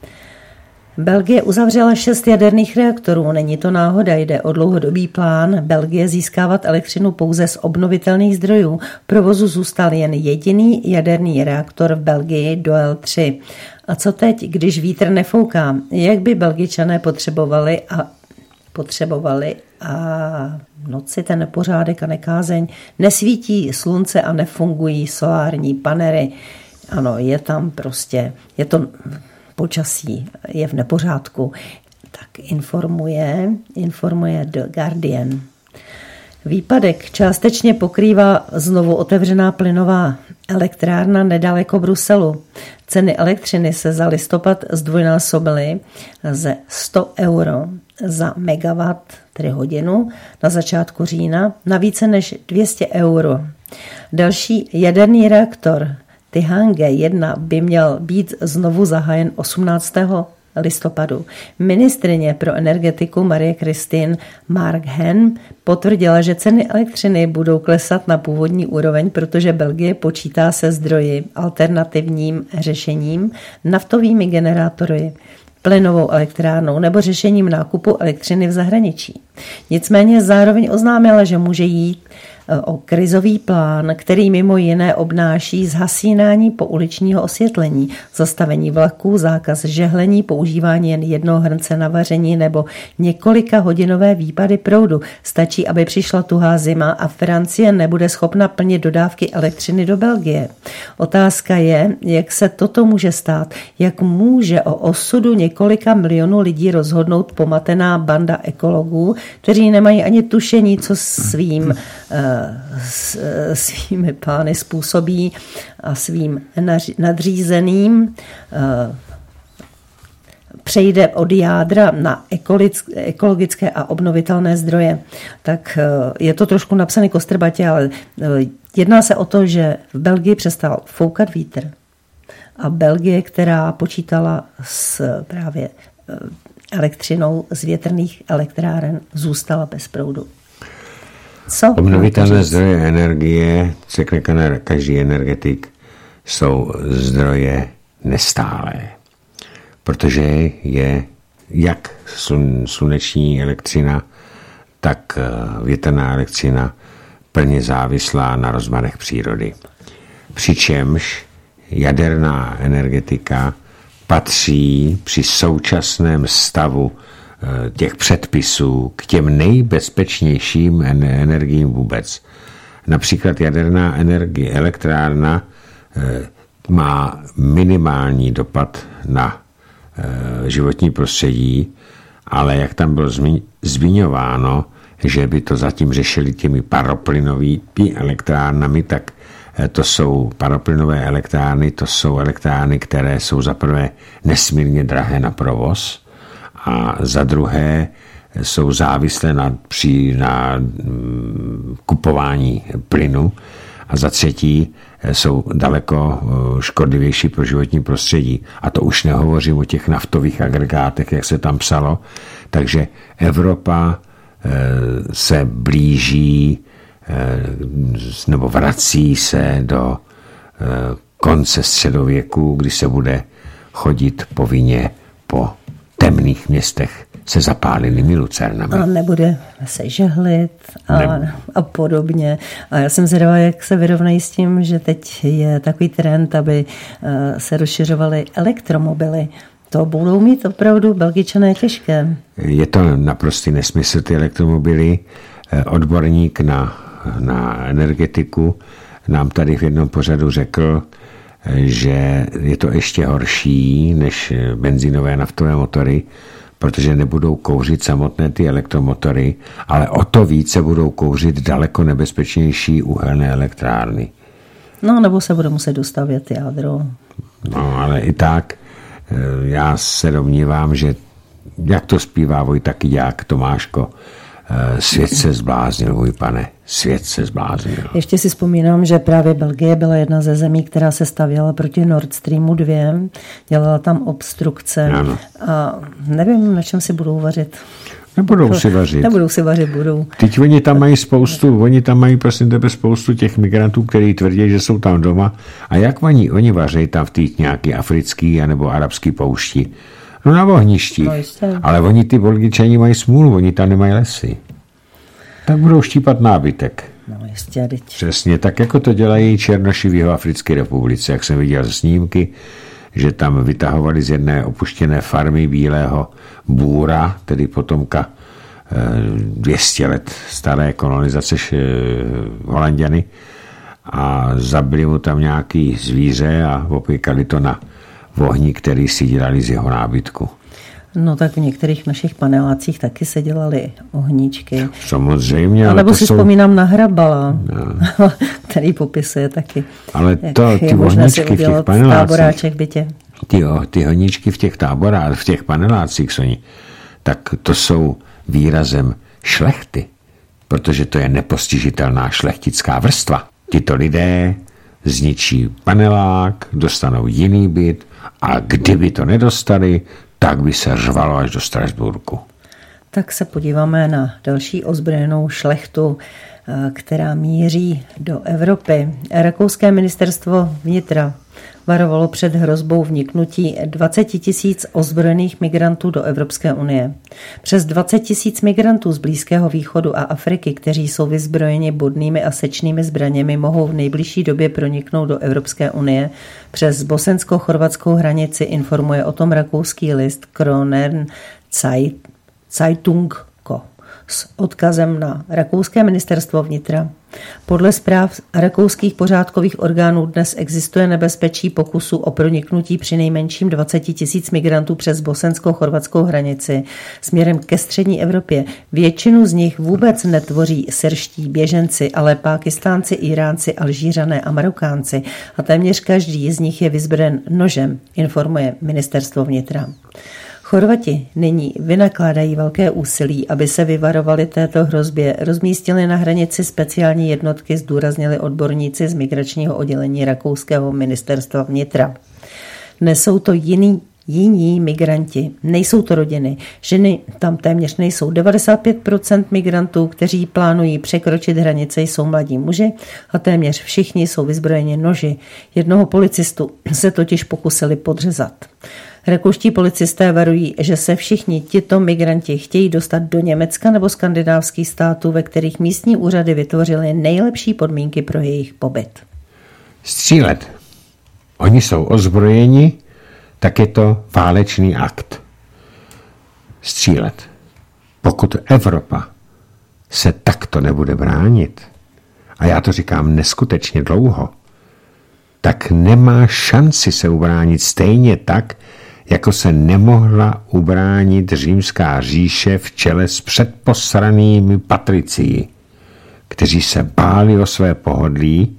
Belgie uzavřela šest jaderných reaktorů. Není to náhoda, jde o dlouhodobý plán Belgie získávat elektřinu pouze z obnovitelných zdrojů. V provozu zůstal jen jediný jaderný reaktor v Belgii Doel tři. A co teď, když vítr nefouká? Jak by Belgičané potřebovali a potřebovali a v noci ten nepořádek a nekázeň, nesvítí slunce a nefungují solární panely. Ano, je tam prostě, je to počasí, je v nepořádku. Tak informuje, informuje The Guardian. Výpadek částečně pokrývá znovu otevřená plynová elektrárna nedaleko Bruselu. Ceny elektřiny se za listopad zdvojnásobily ze sto euro za megawatt, tedy hodinu, na začátku října na více než dvě stě euro. Další jaderný reaktor Tihange jedna by měl být znovu zahájen osmnáctého listopadu. Ministryně pro energetiku Marie Christine Marghen potvrdila, že ceny elektřiny budou klesat na původní úroveň, protože Belgie počítá se zdroji, alternativním řešením, naftovými generátory, plynovou elektrárnou nebo řešením nákupu elektřiny v zahraničí. Nicméně zároveň oznámila, že může jít o krizový plán, který mimo jiné obnáší zhasínání pouličního osvětlení, zastavení vlaků, zákaz žehlení, používání jen jednoho hrnce na vaření nebo několika hodinové výpady proudu. Stačí, aby přišla tuhá zima a Francie nebude schopna plnit dodávky elektřiny do Belgie. Otázka je, jak se toto může stát, jak může o osudu několika milionů lidí rozhodnout pomatená banda ekologů, kteří nemají ani tušení, co svým svými pány způsobí a svým nadřízeným přejde od jádra na ekologické a obnovitelné zdroje. Tak je to trošku napsané kostrbatě, ale jedná se o to, že v Belgii přestal foukat vítr a Belgie, která počítala s právě elektřinou z větrných elektráren, zůstala bez proudu. Co? Obnovitelné zdroje energie, řekne každý energetik, jsou zdroje nestálé, protože je jak sluneční elektřina, tak větrná elektřina plně závislá na rozmarech přírody. Přičemž jaderná energetika patří při současném stavu těch předpisů k těm nejbezpečnějším energiím vůbec. Například jaderná energie, elektrárna má minimální dopad na životní prostředí, ale jak tam bylo zmiňováno, že by to zatím řešili těmi paroplynovými elektrárnami, tak to jsou paroplynové elektrárny, to jsou elektrárny, které jsou zaprvé nesmírně drahé na provoz, a za druhé jsou závislé na, při, na mm, kupování plynu a za třetí jsou daleko škodlivější pro životní prostředí. A to už nehovořím o těch naftových agregátech, jak se tam psalo. Takže Evropa e, se blíží e, nebo vrací se do e, konce středověku, kdy se bude chodit povinně po temných městech se zapálenými lucernami. A nebude se žehlit a, a podobně. A já jsem zvědavá, jak se vyrovnají s tím, že teď je takový trend, aby se rozšiřovaly elektromobily. To budou mít opravdu Belgičané těžké. Je to naprostý nesmysl, ty elektromobily. Odborník na, na energetiku nám tady v jednom pořadu řekl, že je to ještě horší než benzínové naftové motory, protože nebudou kouřit samotné ty elektromotory, ale o to více budou kouřit daleko nebezpečnější uhelné elektrárny. No, nebo se bude muset dostavět jádro. No, ale i tak já se domnívám, že jak to zpívá Vojta Kyďák, Tomáško, svět se zbláznil, můj pane, svět se zbláznil. Ještě si vzpomínám, že právě Belgie byla jedna ze zemí, která se stavěla proti Nord Streamu dva, dělala tam obstrukce. Ano. A nevím, na čem si budou vařit. Nebudou si vařit. Nebudou si vařit, budou. Teď oni tam mají spoustu, oni tam mají prosím tebe spoustu těch migrantů, kteří tvrdí, že jsou tam doma. A jak oni, oni vaří tam v těch nějaký africký anebo arabský poušti? No na ohništích. No, ale oni ty Belgičani mají smůlu, oni tam nemají lesy. Tak budou štípat nábytek. No jistě, teď. Přesně, tak jako to dělají Černoši v Jihoafrické republice, jak jsem viděl ze snímky, že tam vytahovali z jedné opuštěné farmy bílého bůra, tedy potomka dvě stě let staré kolonizace Holanďany, a zabili mu tam nějaký zvíře a opěkali to na ohni, který si dělali z jeho nábytku. No tak v některých našich panelácích taky se dělaly ohníčky. Samozřejmě. A nebo si jsou... vzpomínám na Hrabala, no. který popisuje taky. Ale to, ty ohníčky v těch panelácích, bytě. Ty, ty ohníčky v těch táborách, v těch panelácích, Soni, tak to jsou výrazem šlechty, protože to je nepostižitelná šlechtická vrstva. Tito lidé zničí panelák, dostanou jiný byt a kdyby to nedostali, tak by se řvalo až do Štrasburku. Tak se podíváme na další ozbrojenou šlechtu, která míří do Evropy. Rakouské ministerstvo vnitra varovalo před hrozbou vniknutí dvacet tisíc ozbrojených migrantů do Evropské unie. Přes dvacet tisíc migrantů z Blízkého východu a Afriky, kteří jsou vyzbrojeni bodnými a sečnými zbraněmi, mohou v nejbližší době proniknout do Evropské unie. Přes bosensko-chorvatskou hranici informuje o tom rakouský list Kronen Zeitung s odkazem na rakouské ministerstvo vnitra. Podle zpráv rakouských pořádkových orgánů dnes existuje nebezpečí pokusu o proniknutí přinejmenším dvacet tisíc migrantů přes bosensko-chorvatskou hranici směrem ke střední Evropě. Většinu z nich vůbec netvoří syrští běženci, ale Pákistánci, Iránci, Alžířané a Marokánci a téměř každý z nich je vyzbrojen nožem, informuje ministerstvo vnitra. Chorvati nyní vynakládají velké úsilí, aby se vyvarovali této hrozbě. Rozmístili na hranici speciální jednotky, zdůraznili odborníci z migračního oddělení rakouského ministerstva vnitra. Nesou to jiný, jiní migranti, nejsou to rodiny. Ženy tam téměř nejsou. devadesát pět procent migrantů, kteří plánují překročit hranice, jsou mladí muži a téměř všichni jsou vyzbrojeni noži. Jednoho policistu se totiž pokusili podřezat. Rakouští policisté varují, že se všichni tito migranti chtějí dostat do Německa nebo skandinávských států, ve kterých místní úřady vytvořily nejlepší podmínky pro jejich pobyt. Střílet. Oni jsou ozbrojeni, tak je to válečný akt. Střílet. Pokud Evropa se takto nebude bránit, a já to říkám neskutečně dlouho, tak nemá šanci se ubránit stejně tak, jako se nemohla ubránit římská říše v čele s předposranými patricii, kteří se báli o své pohodlí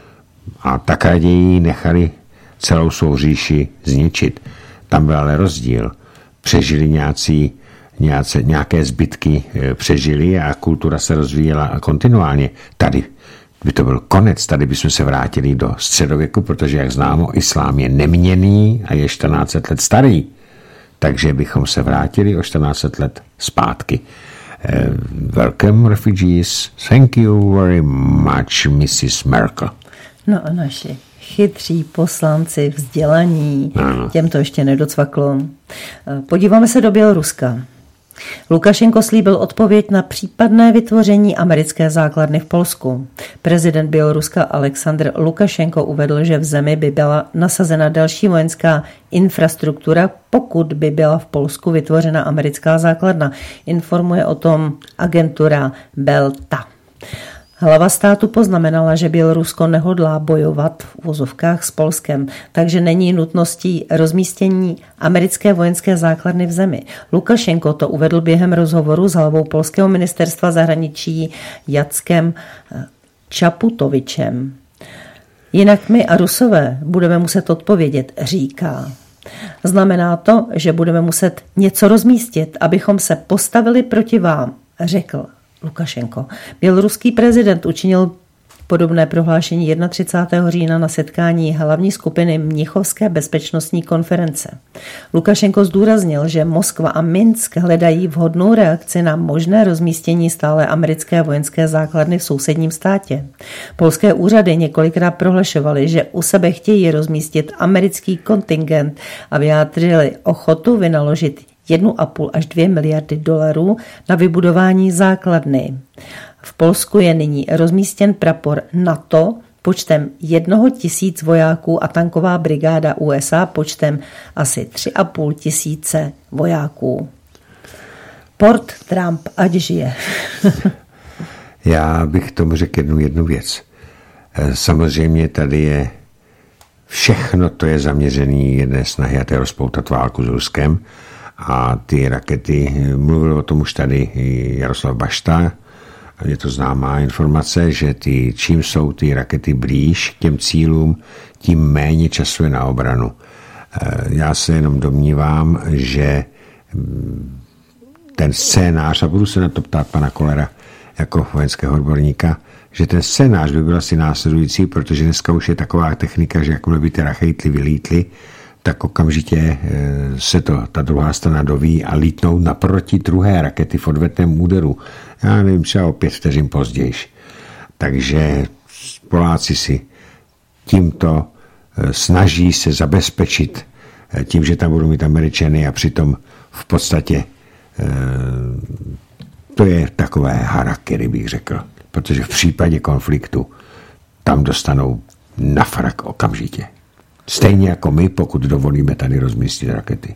a tak raději nechali celou svou říši zničit. Tam byl ale rozdíl. Přežili nějací, nějací, nějaké zbytky, přežili a kultura se rozvíjela kontinuálně. Tady by to byl konec, tady bychom se vrátili do středověku, protože, jak známo, islám je neměnný a je čtrnáct set let starý. Takže bychom se vrátili o čtrnáct set let zpátky. Uh, welcome, refugees. Thank you very much, missus Merkel. No a naši chytří poslanci, vzdělaní, ano. Těm to ještě nedocvaklo. Podíváme se do Běloruska. Lukašenko slíbil odpověď na případné vytvoření americké základny v Polsku. Prezident Běloruska Alexandr Lukašenko uvedl, že v zemi by byla nasazena další vojenská infrastruktura, pokud by byla v Polsku vytvořena americká základna. Informuje o tom agentura Belta. Hlava státu poznamenala, že Bělorusko nehodlá bojovat v uvozovkách s Polskem, takže není nutností rozmístění americké vojenské základny v zemi. Lukašenko to uvedl během rozhovoru s hlavou polského ministerstva zahraničí Jackem Čaputovičem. Jinak my a Rusové budeme muset odpovědět, říká. Znamená to, že budeme muset něco rozmístit, abychom se postavili proti vám, řekl Lukašenko. Běloruský prezident učinil podobné prohlášení třicátého prvního října na setkání hlavní skupiny Mnichovské bezpečnostní konference. Lukašenko zdůraznil, že Moskva a Minsk hledají vhodnou reakci na možné rozmístění stále americké vojenské základny v sousedním státě. Polské úřady několikrát prohlašovaly, že u sebe chtějí rozmístit americký kontingent a vyjádřili ochotu vynaložit jednu a půl až dvě miliardy dolarů na vybudování základny. V Polsku je nyní rozmístěn prapor NATO počtem jednoho tisíc vojáků a tanková brigáda U S A počtem asi tři a půl tisíce vojáků. Port Trump, ať žije. Já bych tomu řekl jednu, jednu věc. Samozřejmě tady je všechno, to je zaměřený jedné snahy, a to je rozpoutat válku s Ruskem. A ty rakety, mluvil o tom už tady Jaroslav Bašta, je to známá informace, že ty, čím jsou ty rakety blíž k těm cílům, tím méně času je na obranu. Já se jenom domnívám, že ten scénář, a budu se na to ptát pana Kolera jako vojenského odborníka, že ten scénář by byl asi následující, protože dneska už je taková technika, že jakmile by ty rakety vylítly, tak okamžitě se to, ta druhá strana doví a lítnou naproti druhé rakety v odvetném úderu. Já nevím, třeba o pět vteřin později. Takže Poláci si tímto snaží se zabezpečit tím, že tam budou mít Američany a přitom v podstatě to je takové harakiri, bych řekl. Protože v případě konfliktu tam dostanou na frak okamžitě. Stejně jako my, pokud dovolíme tady rozmístit rakety.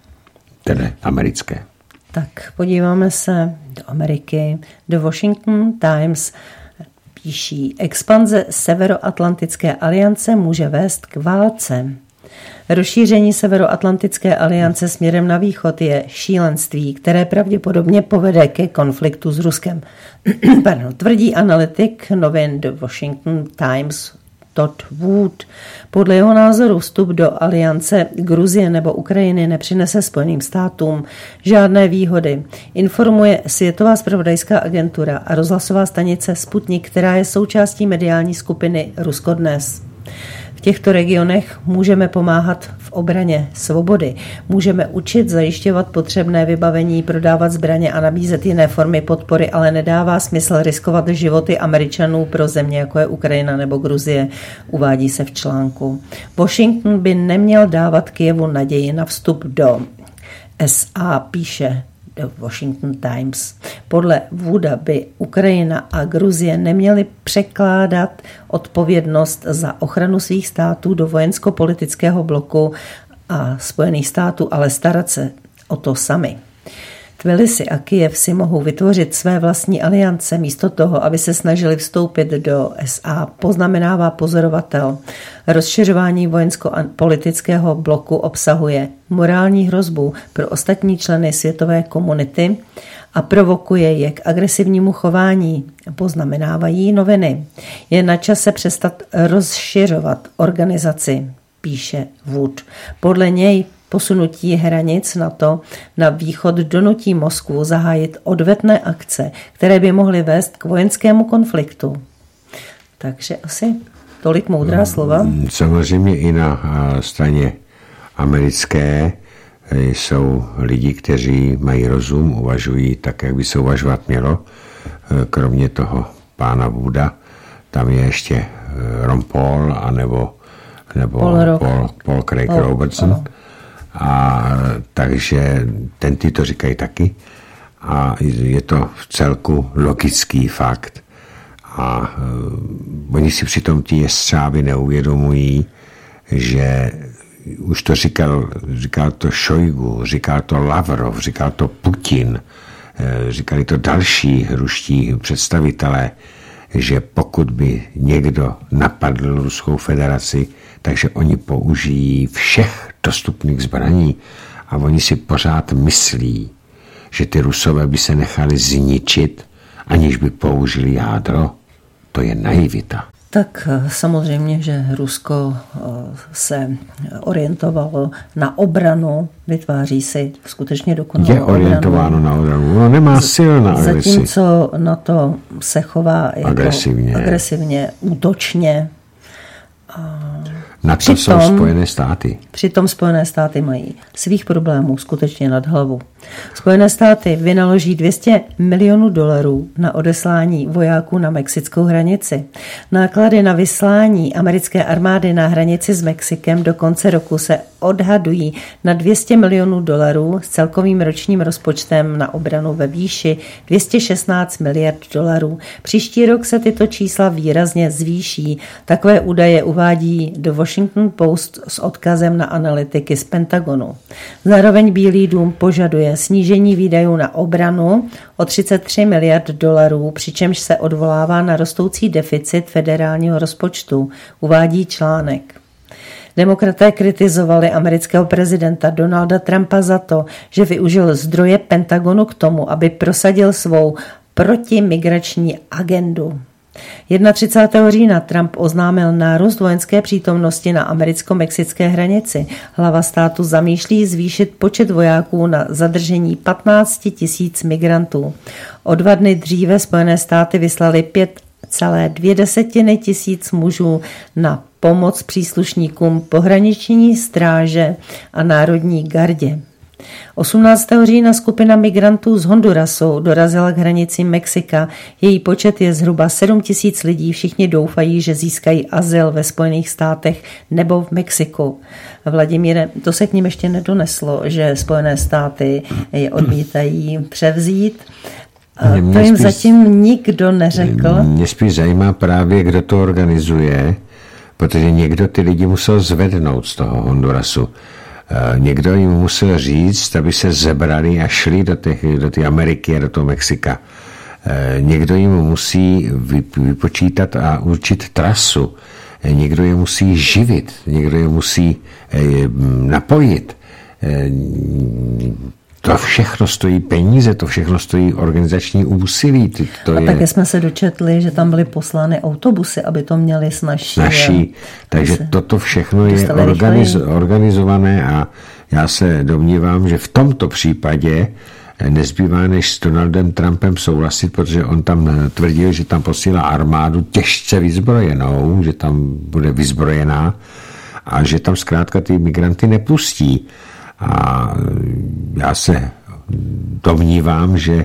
Tedy americké. Tak podíváme se do Ameriky. The Washington Times píší, expanze Severoatlantické aliance může vést k válce. Rozšíření Severoatlantické aliance směrem na východ je šílenství, které pravděpodobně povede ke konfliktu s Ruskem. Pardon, tvrdí analytik novin The Washington Times Todd Wood. Podle jeho názoru vstup do aliance Gruzie nebo Ukrajiny nepřinese Spojeným státům žádné výhody. Informuje Světová zpravodajská agentura a rozhlasová stanice Sputnik, která je součástí mediální skupiny Rusko dnes. V těchto regionech můžeme pomáhat v obraně svobody. Můžeme učit, zajišťovat potřebné vybavení, prodávat zbraně a nabízet jiné formy podpory, ale nedává smysl riskovat životy Američanů pro země, jako je Ukrajina nebo Gruzie, uvádí se v článku. Washington by neměl dávat Kyjevu naději na vstup do S A, píše The Washington Times. Podle Wooda by Ukrajina a Gruzie neměly překládat odpovědnost za ochranu svých států do vojensko-politického bloku a Spojených států, ale starat se o to sami. Tbilisi a Kyjev si mohou vytvořit své vlastní aliance místo toho, aby se snažili vstoupit do S A, poznamenává pozorovatel. Rozšiřování vojensko-politického bloku obsahuje morální hrozbu pro ostatní členy světové komunity a provokuje je k agresivnímu chování, poznamenávají noviny. Je na čase přestat rozšiřovat organizaci, píše Wood. Podle něj posunutí hranic NATO na východ donutí Moskvu zahájit odvetné akce, které by mohly vést k vojenskému konfliktu. Takže asi tolik moudrá slova. Samozřejmě i na straně americké jsou lidi, kteří mají rozum, uvažují tak, jak by se uvažovat mělo. Kromě toho pána Wooda, tam je ještě Ron Paul anebo, nebo Paul, Paul, Paul Craig Paul, Robertson. Paul. A takže ten ty to říkají taky a je to v celku logický fakt a uh, oni si přitom ti jestřáby neuvědomují, že už to říkal, říkal to Šojgu, říkal to Lavrov, říkal to Putin, říkali to další ruští představitelé, že pokud by někdo napadl Ruskou federaci, takže oni použijí všech dostupných zbraní a oni si pořád myslí, že ty Rusové by se nechali zničit, aniž by použili jádro. To je naivita. Tak samozřejmě, že Rusko se orientovalo na obranu, vytváří si skutečně dokonalou obranu. Je orientováno na obranu, no nemá sil na agresi. Zatímco na to se chová jako agresivně, agresivně útočně. Na to jsou Spojené státy. Přitom Spojené státy mají svých problémů skutečně nad hlavu. Spojené státy vynaloží dvě stě milionů dolarů na odeslání vojáků na mexickou hranici. Náklady na vyslání americké armády na hranici s Mexikem do konce roku se odhadují na dvě stě milionů dolarů s celkovým ročním rozpočtem na obranu ve výši dvě stě šestnáct miliard dolarů. Příští rok se tyto čísla výrazně zvýší. Takové údaje uvádí The Washington Post s odkazem na analytiky z Pentagonu. Zároveň Bílý dům požaduje snížení výdajů na obranu o třicet tři miliard dolarů, přičemž se odvolává na rostoucí deficit federálního rozpočtu, uvádí článek. Demokraté kritizovali amerického prezidenta Donalda Trumpa za to, že využil zdroje Pentagonu k tomu, aby prosadil svou protimigrační agendu. třicátého prvního října Trump oznámil nárůst vojenské přítomnosti na americko-mexické hranici. Hlava státu zamýšlí zvýšit počet vojáků na zadržení patnáct tisíc migrantů. O dva dny dříve Spojené státy vyslali pět celé dvě desetiny tisíc mužů na pomoc příslušníkům pohraniční stráže a národní gardě. osmnáctého října skupina migrantů z Hondurasu dorazila k hranici Mexika. Její počet je zhruba sedm tisíc lidí. Všichni doufají, že získají azyl ve Spojených státech nebo v Mexiku. Vladimíre, to se k ním ještě nedoneslo, že Spojené státy je odmítají převzít. To jim spíš, zatím nikdo neřekl. Mě spíš zajímá právě, kdo to organizuje, protože někdo ty lidi musel zvednout z toho Hondurasu. Někdo jim musel říct, aby se zebrali a šli do té do té Ameriky a do toho Mexika. Někdo jim musí vypočítat a určit trasu. Někdo je musí živit. Někdo je musí napojit. To všechno stojí peníze, to všechno stojí organizační úsilí. To a je... také jsme se dočetli, že tam byly poslány autobusy, aby to měli snažší. Snažší. Takže toto všechno je organiz, organizované a já se domnívám, že v tomto případě nezbývá než s Donaldem Trumpem souhlasit, protože on tam tvrdil, že tam posílá armádu těžce vyzbrojenou, že tam bude vyzbrojená a že tam zkrátka ty migranty nepustí. A já se domnívám, že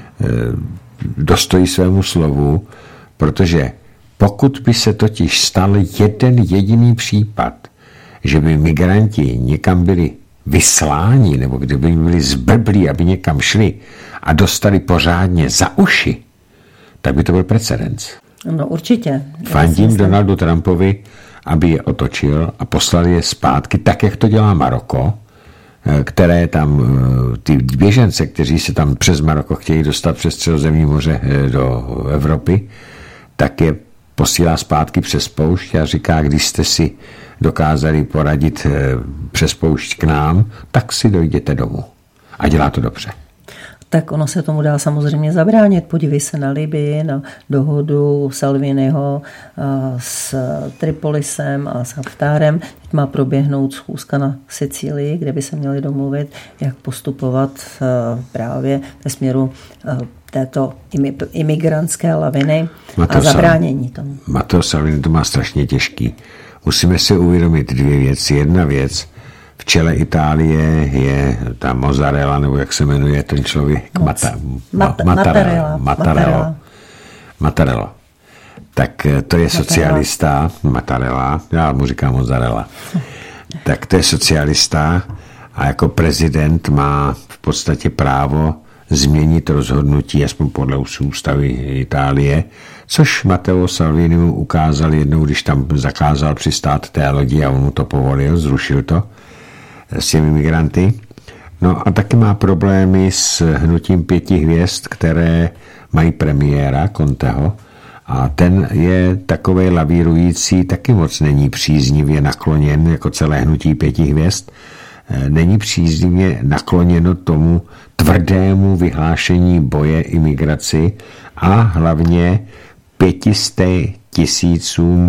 dostojí svému slovu, protože pokud by se totiž stal jeden jediný případ, že by migranti někam byli vysláni, nebo kdyby byli zblblí, aby někam šli a dostali pořádně za uši, tak by to byl precedens. No určitě. Fandím Donaldu Trumpovi, aby je otočil a poslal je zpátky, tak jak to dělá Maroko, které tam, ty běžence, kteří se tam přes Maroko chtějí dostat přes Středozemní moře do Evropy, tak je posílá zpátky přes poušť a říká, když jste si dokázali poradit přes poušť k nám, tak si dojděte domů. A dělá to dobře. Tak ono se tomu dá samozřejmě zabránit. Podívej se na Libii, na dohodu Salviniho s Tripolisem a s Haftárem. Teď má proběhnout schůzka na Sicílii, kde by se měli domluvit, jak postupovat právě ve směru této imigrantské laviny Mateo a zabránění tomu. Matteo Salvini to má strašně těžký. Musíme si uvědomit dvě věci. Jedna věc, v čele Itálie je ta Mozzarella, nebo jak se jmenuje ten člověk? Mata, Mat, ma, Mattarella. Mattarella. Mattarella. Tak to je socialista, Mattarella, já mu říkám Mozzarella. Tak to je socialista a jako prezident má v podstatě právo změnit rozhodnutí, aspoň podle ústavy Itálie, což Matteo Salvini ukázal jednou, když tam zakázal přistát té lodi a on mu to povolil, zrušil to s těmi migranty. No a taky má problémy s hnutím pěti hvězd, které mají premiéra Conteho a ten je takovej lavírující, taky moc není příznivě nakloněn, jako celé hnutí pěti hvězd, není příznivě nakloněno tomu tvrdému vyhlášení boje imigraci a hlavně pětisté tisícům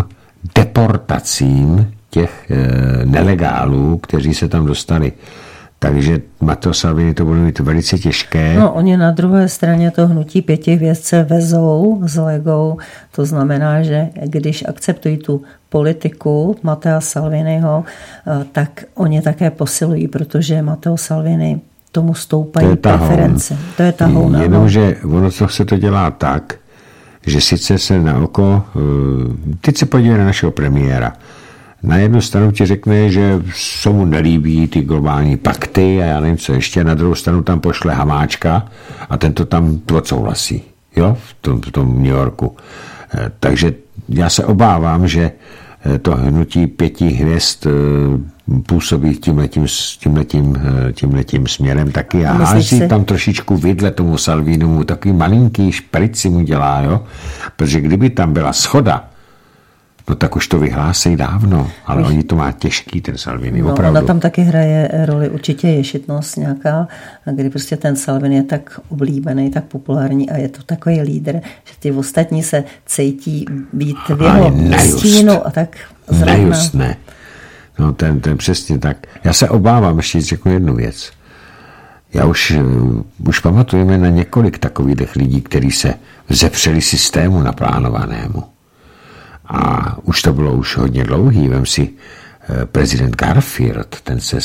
deportacím těch e, nelegálů, kteří se tam dostali. Takže Matteo Salvini to bude mít velice těžké. No, oni na druhé straně to hnutí pěti hvězd se vezou s legou. To znamená, že když akceptují tu politiku Mattea Salviniho, tak oni také posilují, protože Matteo Salvini tomu stoupají to preference. To je tahoun. Jenomže ono co se to dělá tak, že sice se na oko, teď se podívej na našeho premiéra, na jednu stranu ti řekne, že se mu nelíbí ty globální pakty a já nevím co ještě, na druhou stranu tam pošle Hamáčka a ten to tam odsouhlasí, jo, v tom, v tom New Yorku. Takže já se obávám, že to hnutí pěti hvězd působí tímhletím, tímhletím, tímhletím směrem taky a hází tam trošičku vidle tomu Salvinimu, takový malinký špric si mu dělá, jo, protože kdyby tam byla shoda, no tak už to vyhlásí dávno, ale Víš, oni to má těžký, ten Salvini, no, opravdu. Ona tam taky hraje roli určitě ješitnost nějaká, kdy prostě ten Salvini je tak oblíbený, tak populární a je to takový lídr, že ty ostatní se cítí být v jeho stínu a tak zrovna. Nejust, ne. No ten, ten přesně tak. Já se obávám, ještě řeknu jednu věc. Já už, už pamatujeme na několik takových lidí, kteří se vzepřeli systému naplánovanému. A už to bylo už hodně dlouhý. Vem si prezident Garfield, ten se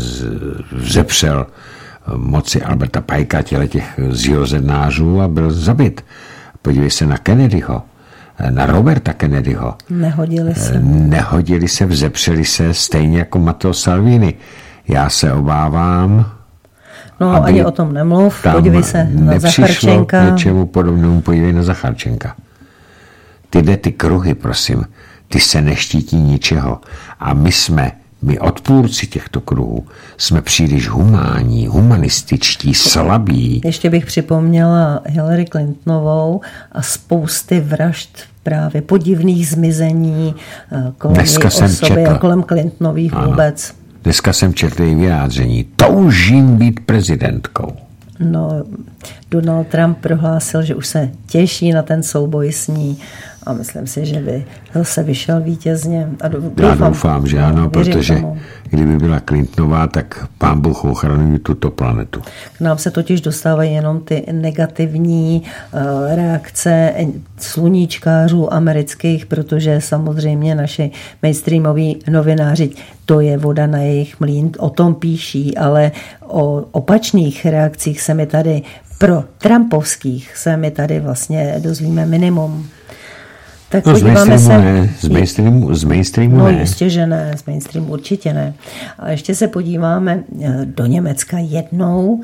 vzepřel moci Alberta Pikea, těle těch zjozednářů a byl zabit. Podívej se na Kennedyho, na Roberta Kennedyho. Nehodili se. Nehodili se, vzepřeli se stejně jako Matteo Salvini. Já se obávám, no aby ani o tom nemluv, podívej se na Zacharčenka. K něčemu podobnému, podívej na Zacharčenka. Tyhle ty kruhy, prosím, ty se neštítí ničeho. A my jsme, my odpůrci těchto kruhů, jsme příliš humánní, humanističtí, slabí. Ještě bych připomněla Hillary Clintonovou a spousty vražd, právě podivných zmizení kolem její osoby a kolem Clintonových ano. vůbec. Dneska jsem četl její vyjádření. Toužím být prezidentkou. No, Donald Trump prohlásil, že už se těší na ten souboj s ní a myslím si, že by se vyšel vítězně. A doufám, Já doufám, že ano, protože tomu. Kdyby byla Clintonová, tak pán Bůh ochránil tuto planetu. K nám se totiž dostávají jenom ty negativní uh, reakce sluníčkářů amerických, protože samozřejmě naši mainstreamoví novináři, to je voda na jejich mlýn, o tom píší, ale o opačných reakcích se mi tady, pro trumpovských se mi tady vlastně dozvíme minimum. Tak no, z mainstreamu se... ne, z mainstreamu, z mainstreamu no, ne. No jistě, že ne, z mainstreamu určitě ne. A ještě se podíváme do Německa jednou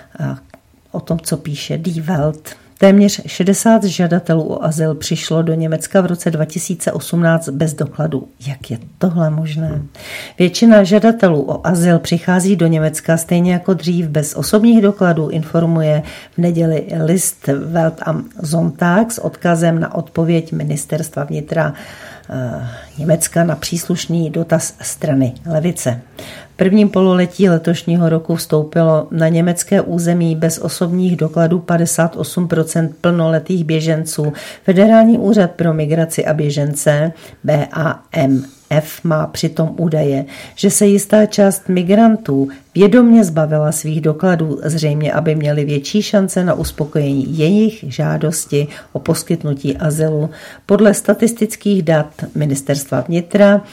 o tom, co píše Die Welt. Téměř šedesát žadatelů o azyl přišlo do Německa v roce dva tisíce osmnáct bez dokladů. Jak je tohle možné? Většina žadatelů o azyl přichází do Německa stejně jako dřív bez osobních dokladů, informuje v neděli list Welt am Sonntag s odkazem na odpověď ministerstva vnitra Německa na příslušný dotaz strany levice. V prvním pololetí letošního roku vstoupilo na německé území bez osobních dokladů padesát osm procent plnoletých běženců. Federální úřad pro migraci a běžence B A M F má přitom údaje, že se jistá část migrantů vědomě zbavila svých dokladů, zřejmě aby měli větší šance na uspokojení jejich žádosti o poskytnutí azylu. Podle statistických dat ministerstva vnitra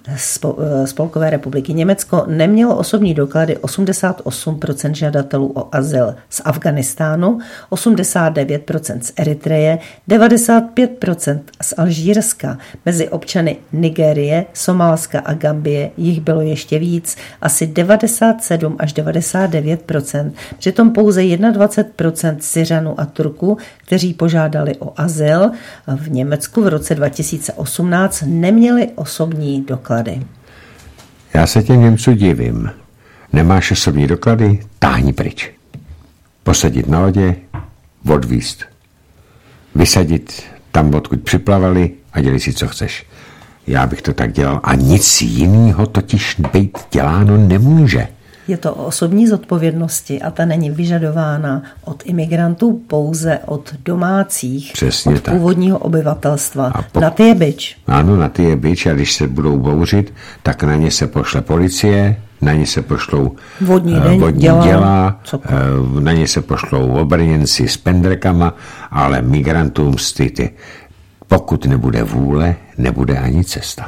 Spolkové republiky Německo nemělo osobní doklady osmdesát osm procent žadatelů o azyl z Afghánistánu, osmdesát devět procent z Eritreje, devadesát pět procent z Alžírska. Mezi občany Nigérie, Somálska a Gambie jich bylo ještě víc, asi devadesát sedm až devadesát devět procent. Přitom pouze dvacet jedna procent Syřanů a Turků, kteří požádali o azyl v Německu v roce dva tisíce osmnáct, neměli osobní doklady. Já se těm Němců divím. Nemáš osobní doklady? Táhni pryč. Posadit na lodě, odvízt. Vysadit tam, odkud připlavali a dělej si, co chceš. Já bych to tak dělal a nic jiného totiž být děláno nemůže. Je to o osobní zodpovědnosti a ta není vyžadována od imigrantů, pouze od domácích, přesně od tak. Původního obyvatelstva. Po... Na ty je bič. Ano, na ty je bič a když se budou bouřit, tak na ně se pošle policie, na ně se pošlou vodní, den, vodní děla, děla, na ně se pošlou obrněnci s pendrekama, ale migrantům stýty. Pokud nebude vůle, nebude ani cesta.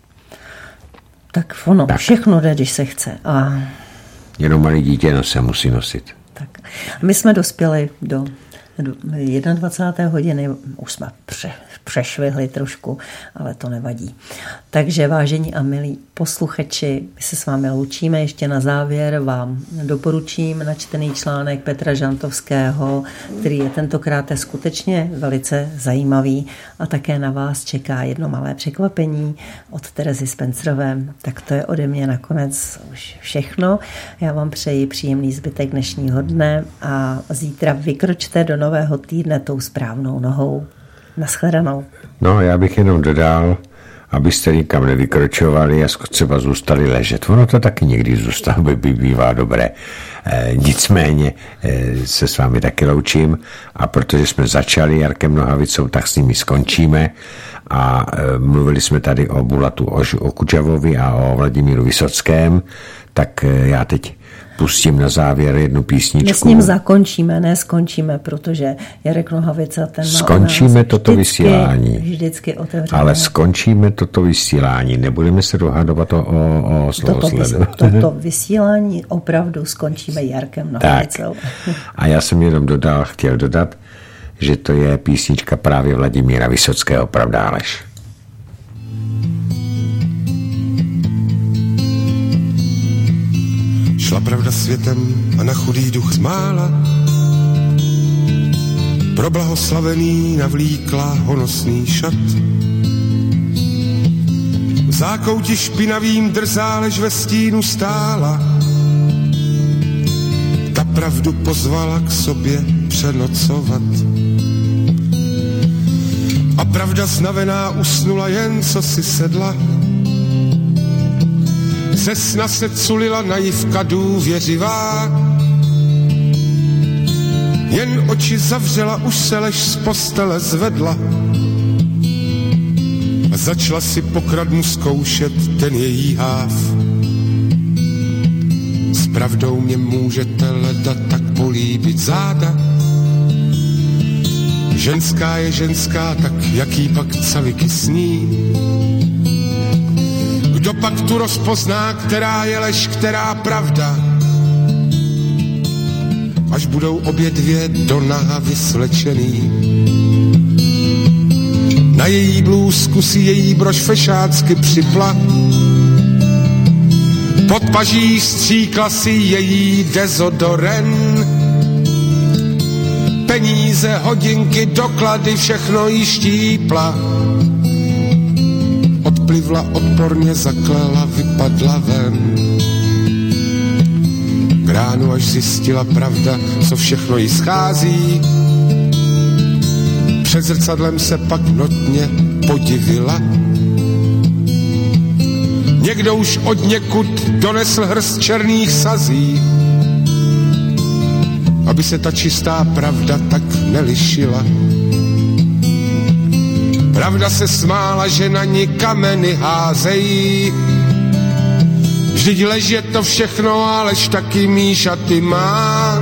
Tak ono, tak. Všechno jde, když se chce. A... Jenom malé dítě no se musí nosit. Tak. My jsme dospěli do jednadvacáté hodiny, už jsme pře, přešvihli trošku, ale to nevadí. Takže vážení a milí posluchači, my se s vámi loučíme. Ještě na závěr vám doporučím načtený článek Petra Žantovského, který je tentokrát skutečně velice zajímavý a také na vás čeká jedno malé překvapení od Terezy Spencerové. Tak to je ode mě nakonec už všechno. Já vám přeji příjemný zbytek dnešního dne a zítra vykročte do nového týdne tou správnou nohou. Naschledanou. No, já bych jenom dodal, abyste nikam nevykročovali a třeba zůstali ležet. Ono to taky někdy zůstalo, by bývá dobré. E, nicméně e, se s vámi taky loučím a protože jsme začali Jarkem Nohavicou, tak s nimi skončíme a e, mluvili jsme tady o Bulatu, o, o Kudžavovi a o Vladimíru Vysockém, tak e, já teď pustím na závěr jednu písničku. My s ním zakončíme, ne skončíme, protože Jarek Nohavica ten má skončíme toto vždycky, vysílání. Vždycky otevřené. Ale skončíme toto vysílání. Nebudeme se dohadovat o, o, o slovosledu. Toto, toto vysílání opravdu skončíme Jarkem Nohavicou. A já jsem jenom dodal, chtěl dodat, že to je písnička právě Vladimíra Vysockého, Pravda, lež. Šla pravda světem a na chudý duch zmála. Pro blahoslavený navlíkla honosný šat. V zákouti špinavým drzá, lež ve stínu stála. Ta pravdu pozvala k sobě přenocovat. A pravda znavená usnula, jen co si sedla. Ze sna se culila naivka důvěřivá. Jen oči zavřela, už se lež z postele zvedla. A začala si pokradnu zkoušet ten její háv. S pravdou mě můžete leda tak políbit záda. Ženská je ženská, tak jaký pak caviky sní. Kdo pak tu rozpozná, která je lež, která pravda? Až budou obě dvě do naha vysvlečený. Na její blůzku si její brož fešácky připla. Pod paží stříkla si její dezodoren. Peníze, hodinky, doklady, všechno jí štípla. Odplivla, odporně zaklela, vypadla ven. K ránu až zjistila pravda, co všechno jí schází. Před zrcadlem se pak notně podivila. Někdo už od někud donesl hrst černých sazí, aby se ta čistá pravda tak nelišila. Pravda se smála, že na ní kameny házejí. Vždyť lež je to všechno, alež taky mý šaty má.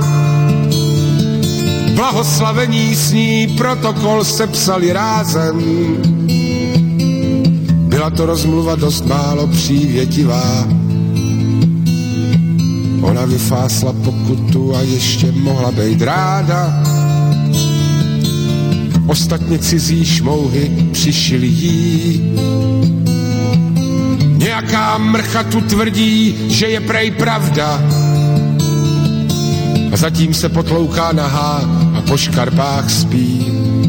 Blahoslavení s ní protokol sepsali rázem. Byla to rozmluva dost málo přívětivá. Ona vyfásla pokutu a ještě mohla bejt ráda. Ostatně cizí šmouhy přišili jí. Nějaká mrcha tu tvrdí, že je prej pravda. A zatím se potlouká nahá a po škarpách spí.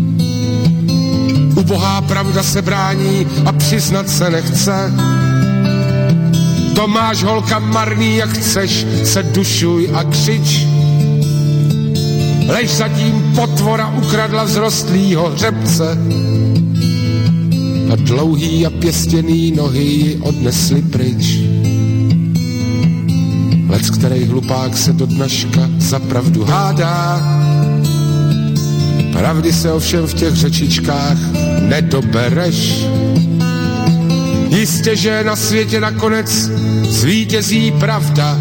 Ubohá pravda se brání a přiznat se nechce. To máš, holka, marný, jak chceš, se dušuj a křič. Lež zatím potvora ukradla vzrostlýho hřebce a dlouhý a pěstěný nohy ji odnesli pryč. Lec, který hlupák se do dnaška za pravdu hádá. Pravdy se ovšem v těch řečičkách nedobereš. Jistě, že na světě nakonec zvítězí pravda,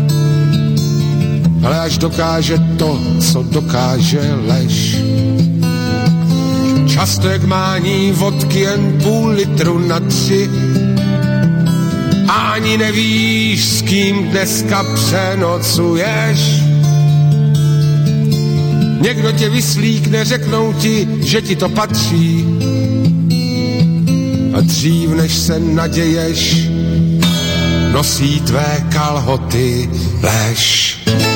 ale až dokáže to, co dokáže lež. Často jak mání vodky jen půl litru na tři a ani nevíš, s kým dneska přenocuješ. Někdo tě vyslíkne, řeknou ti, že ti to patří a dřív než se naděješ, nosí tvé kalhoty lež.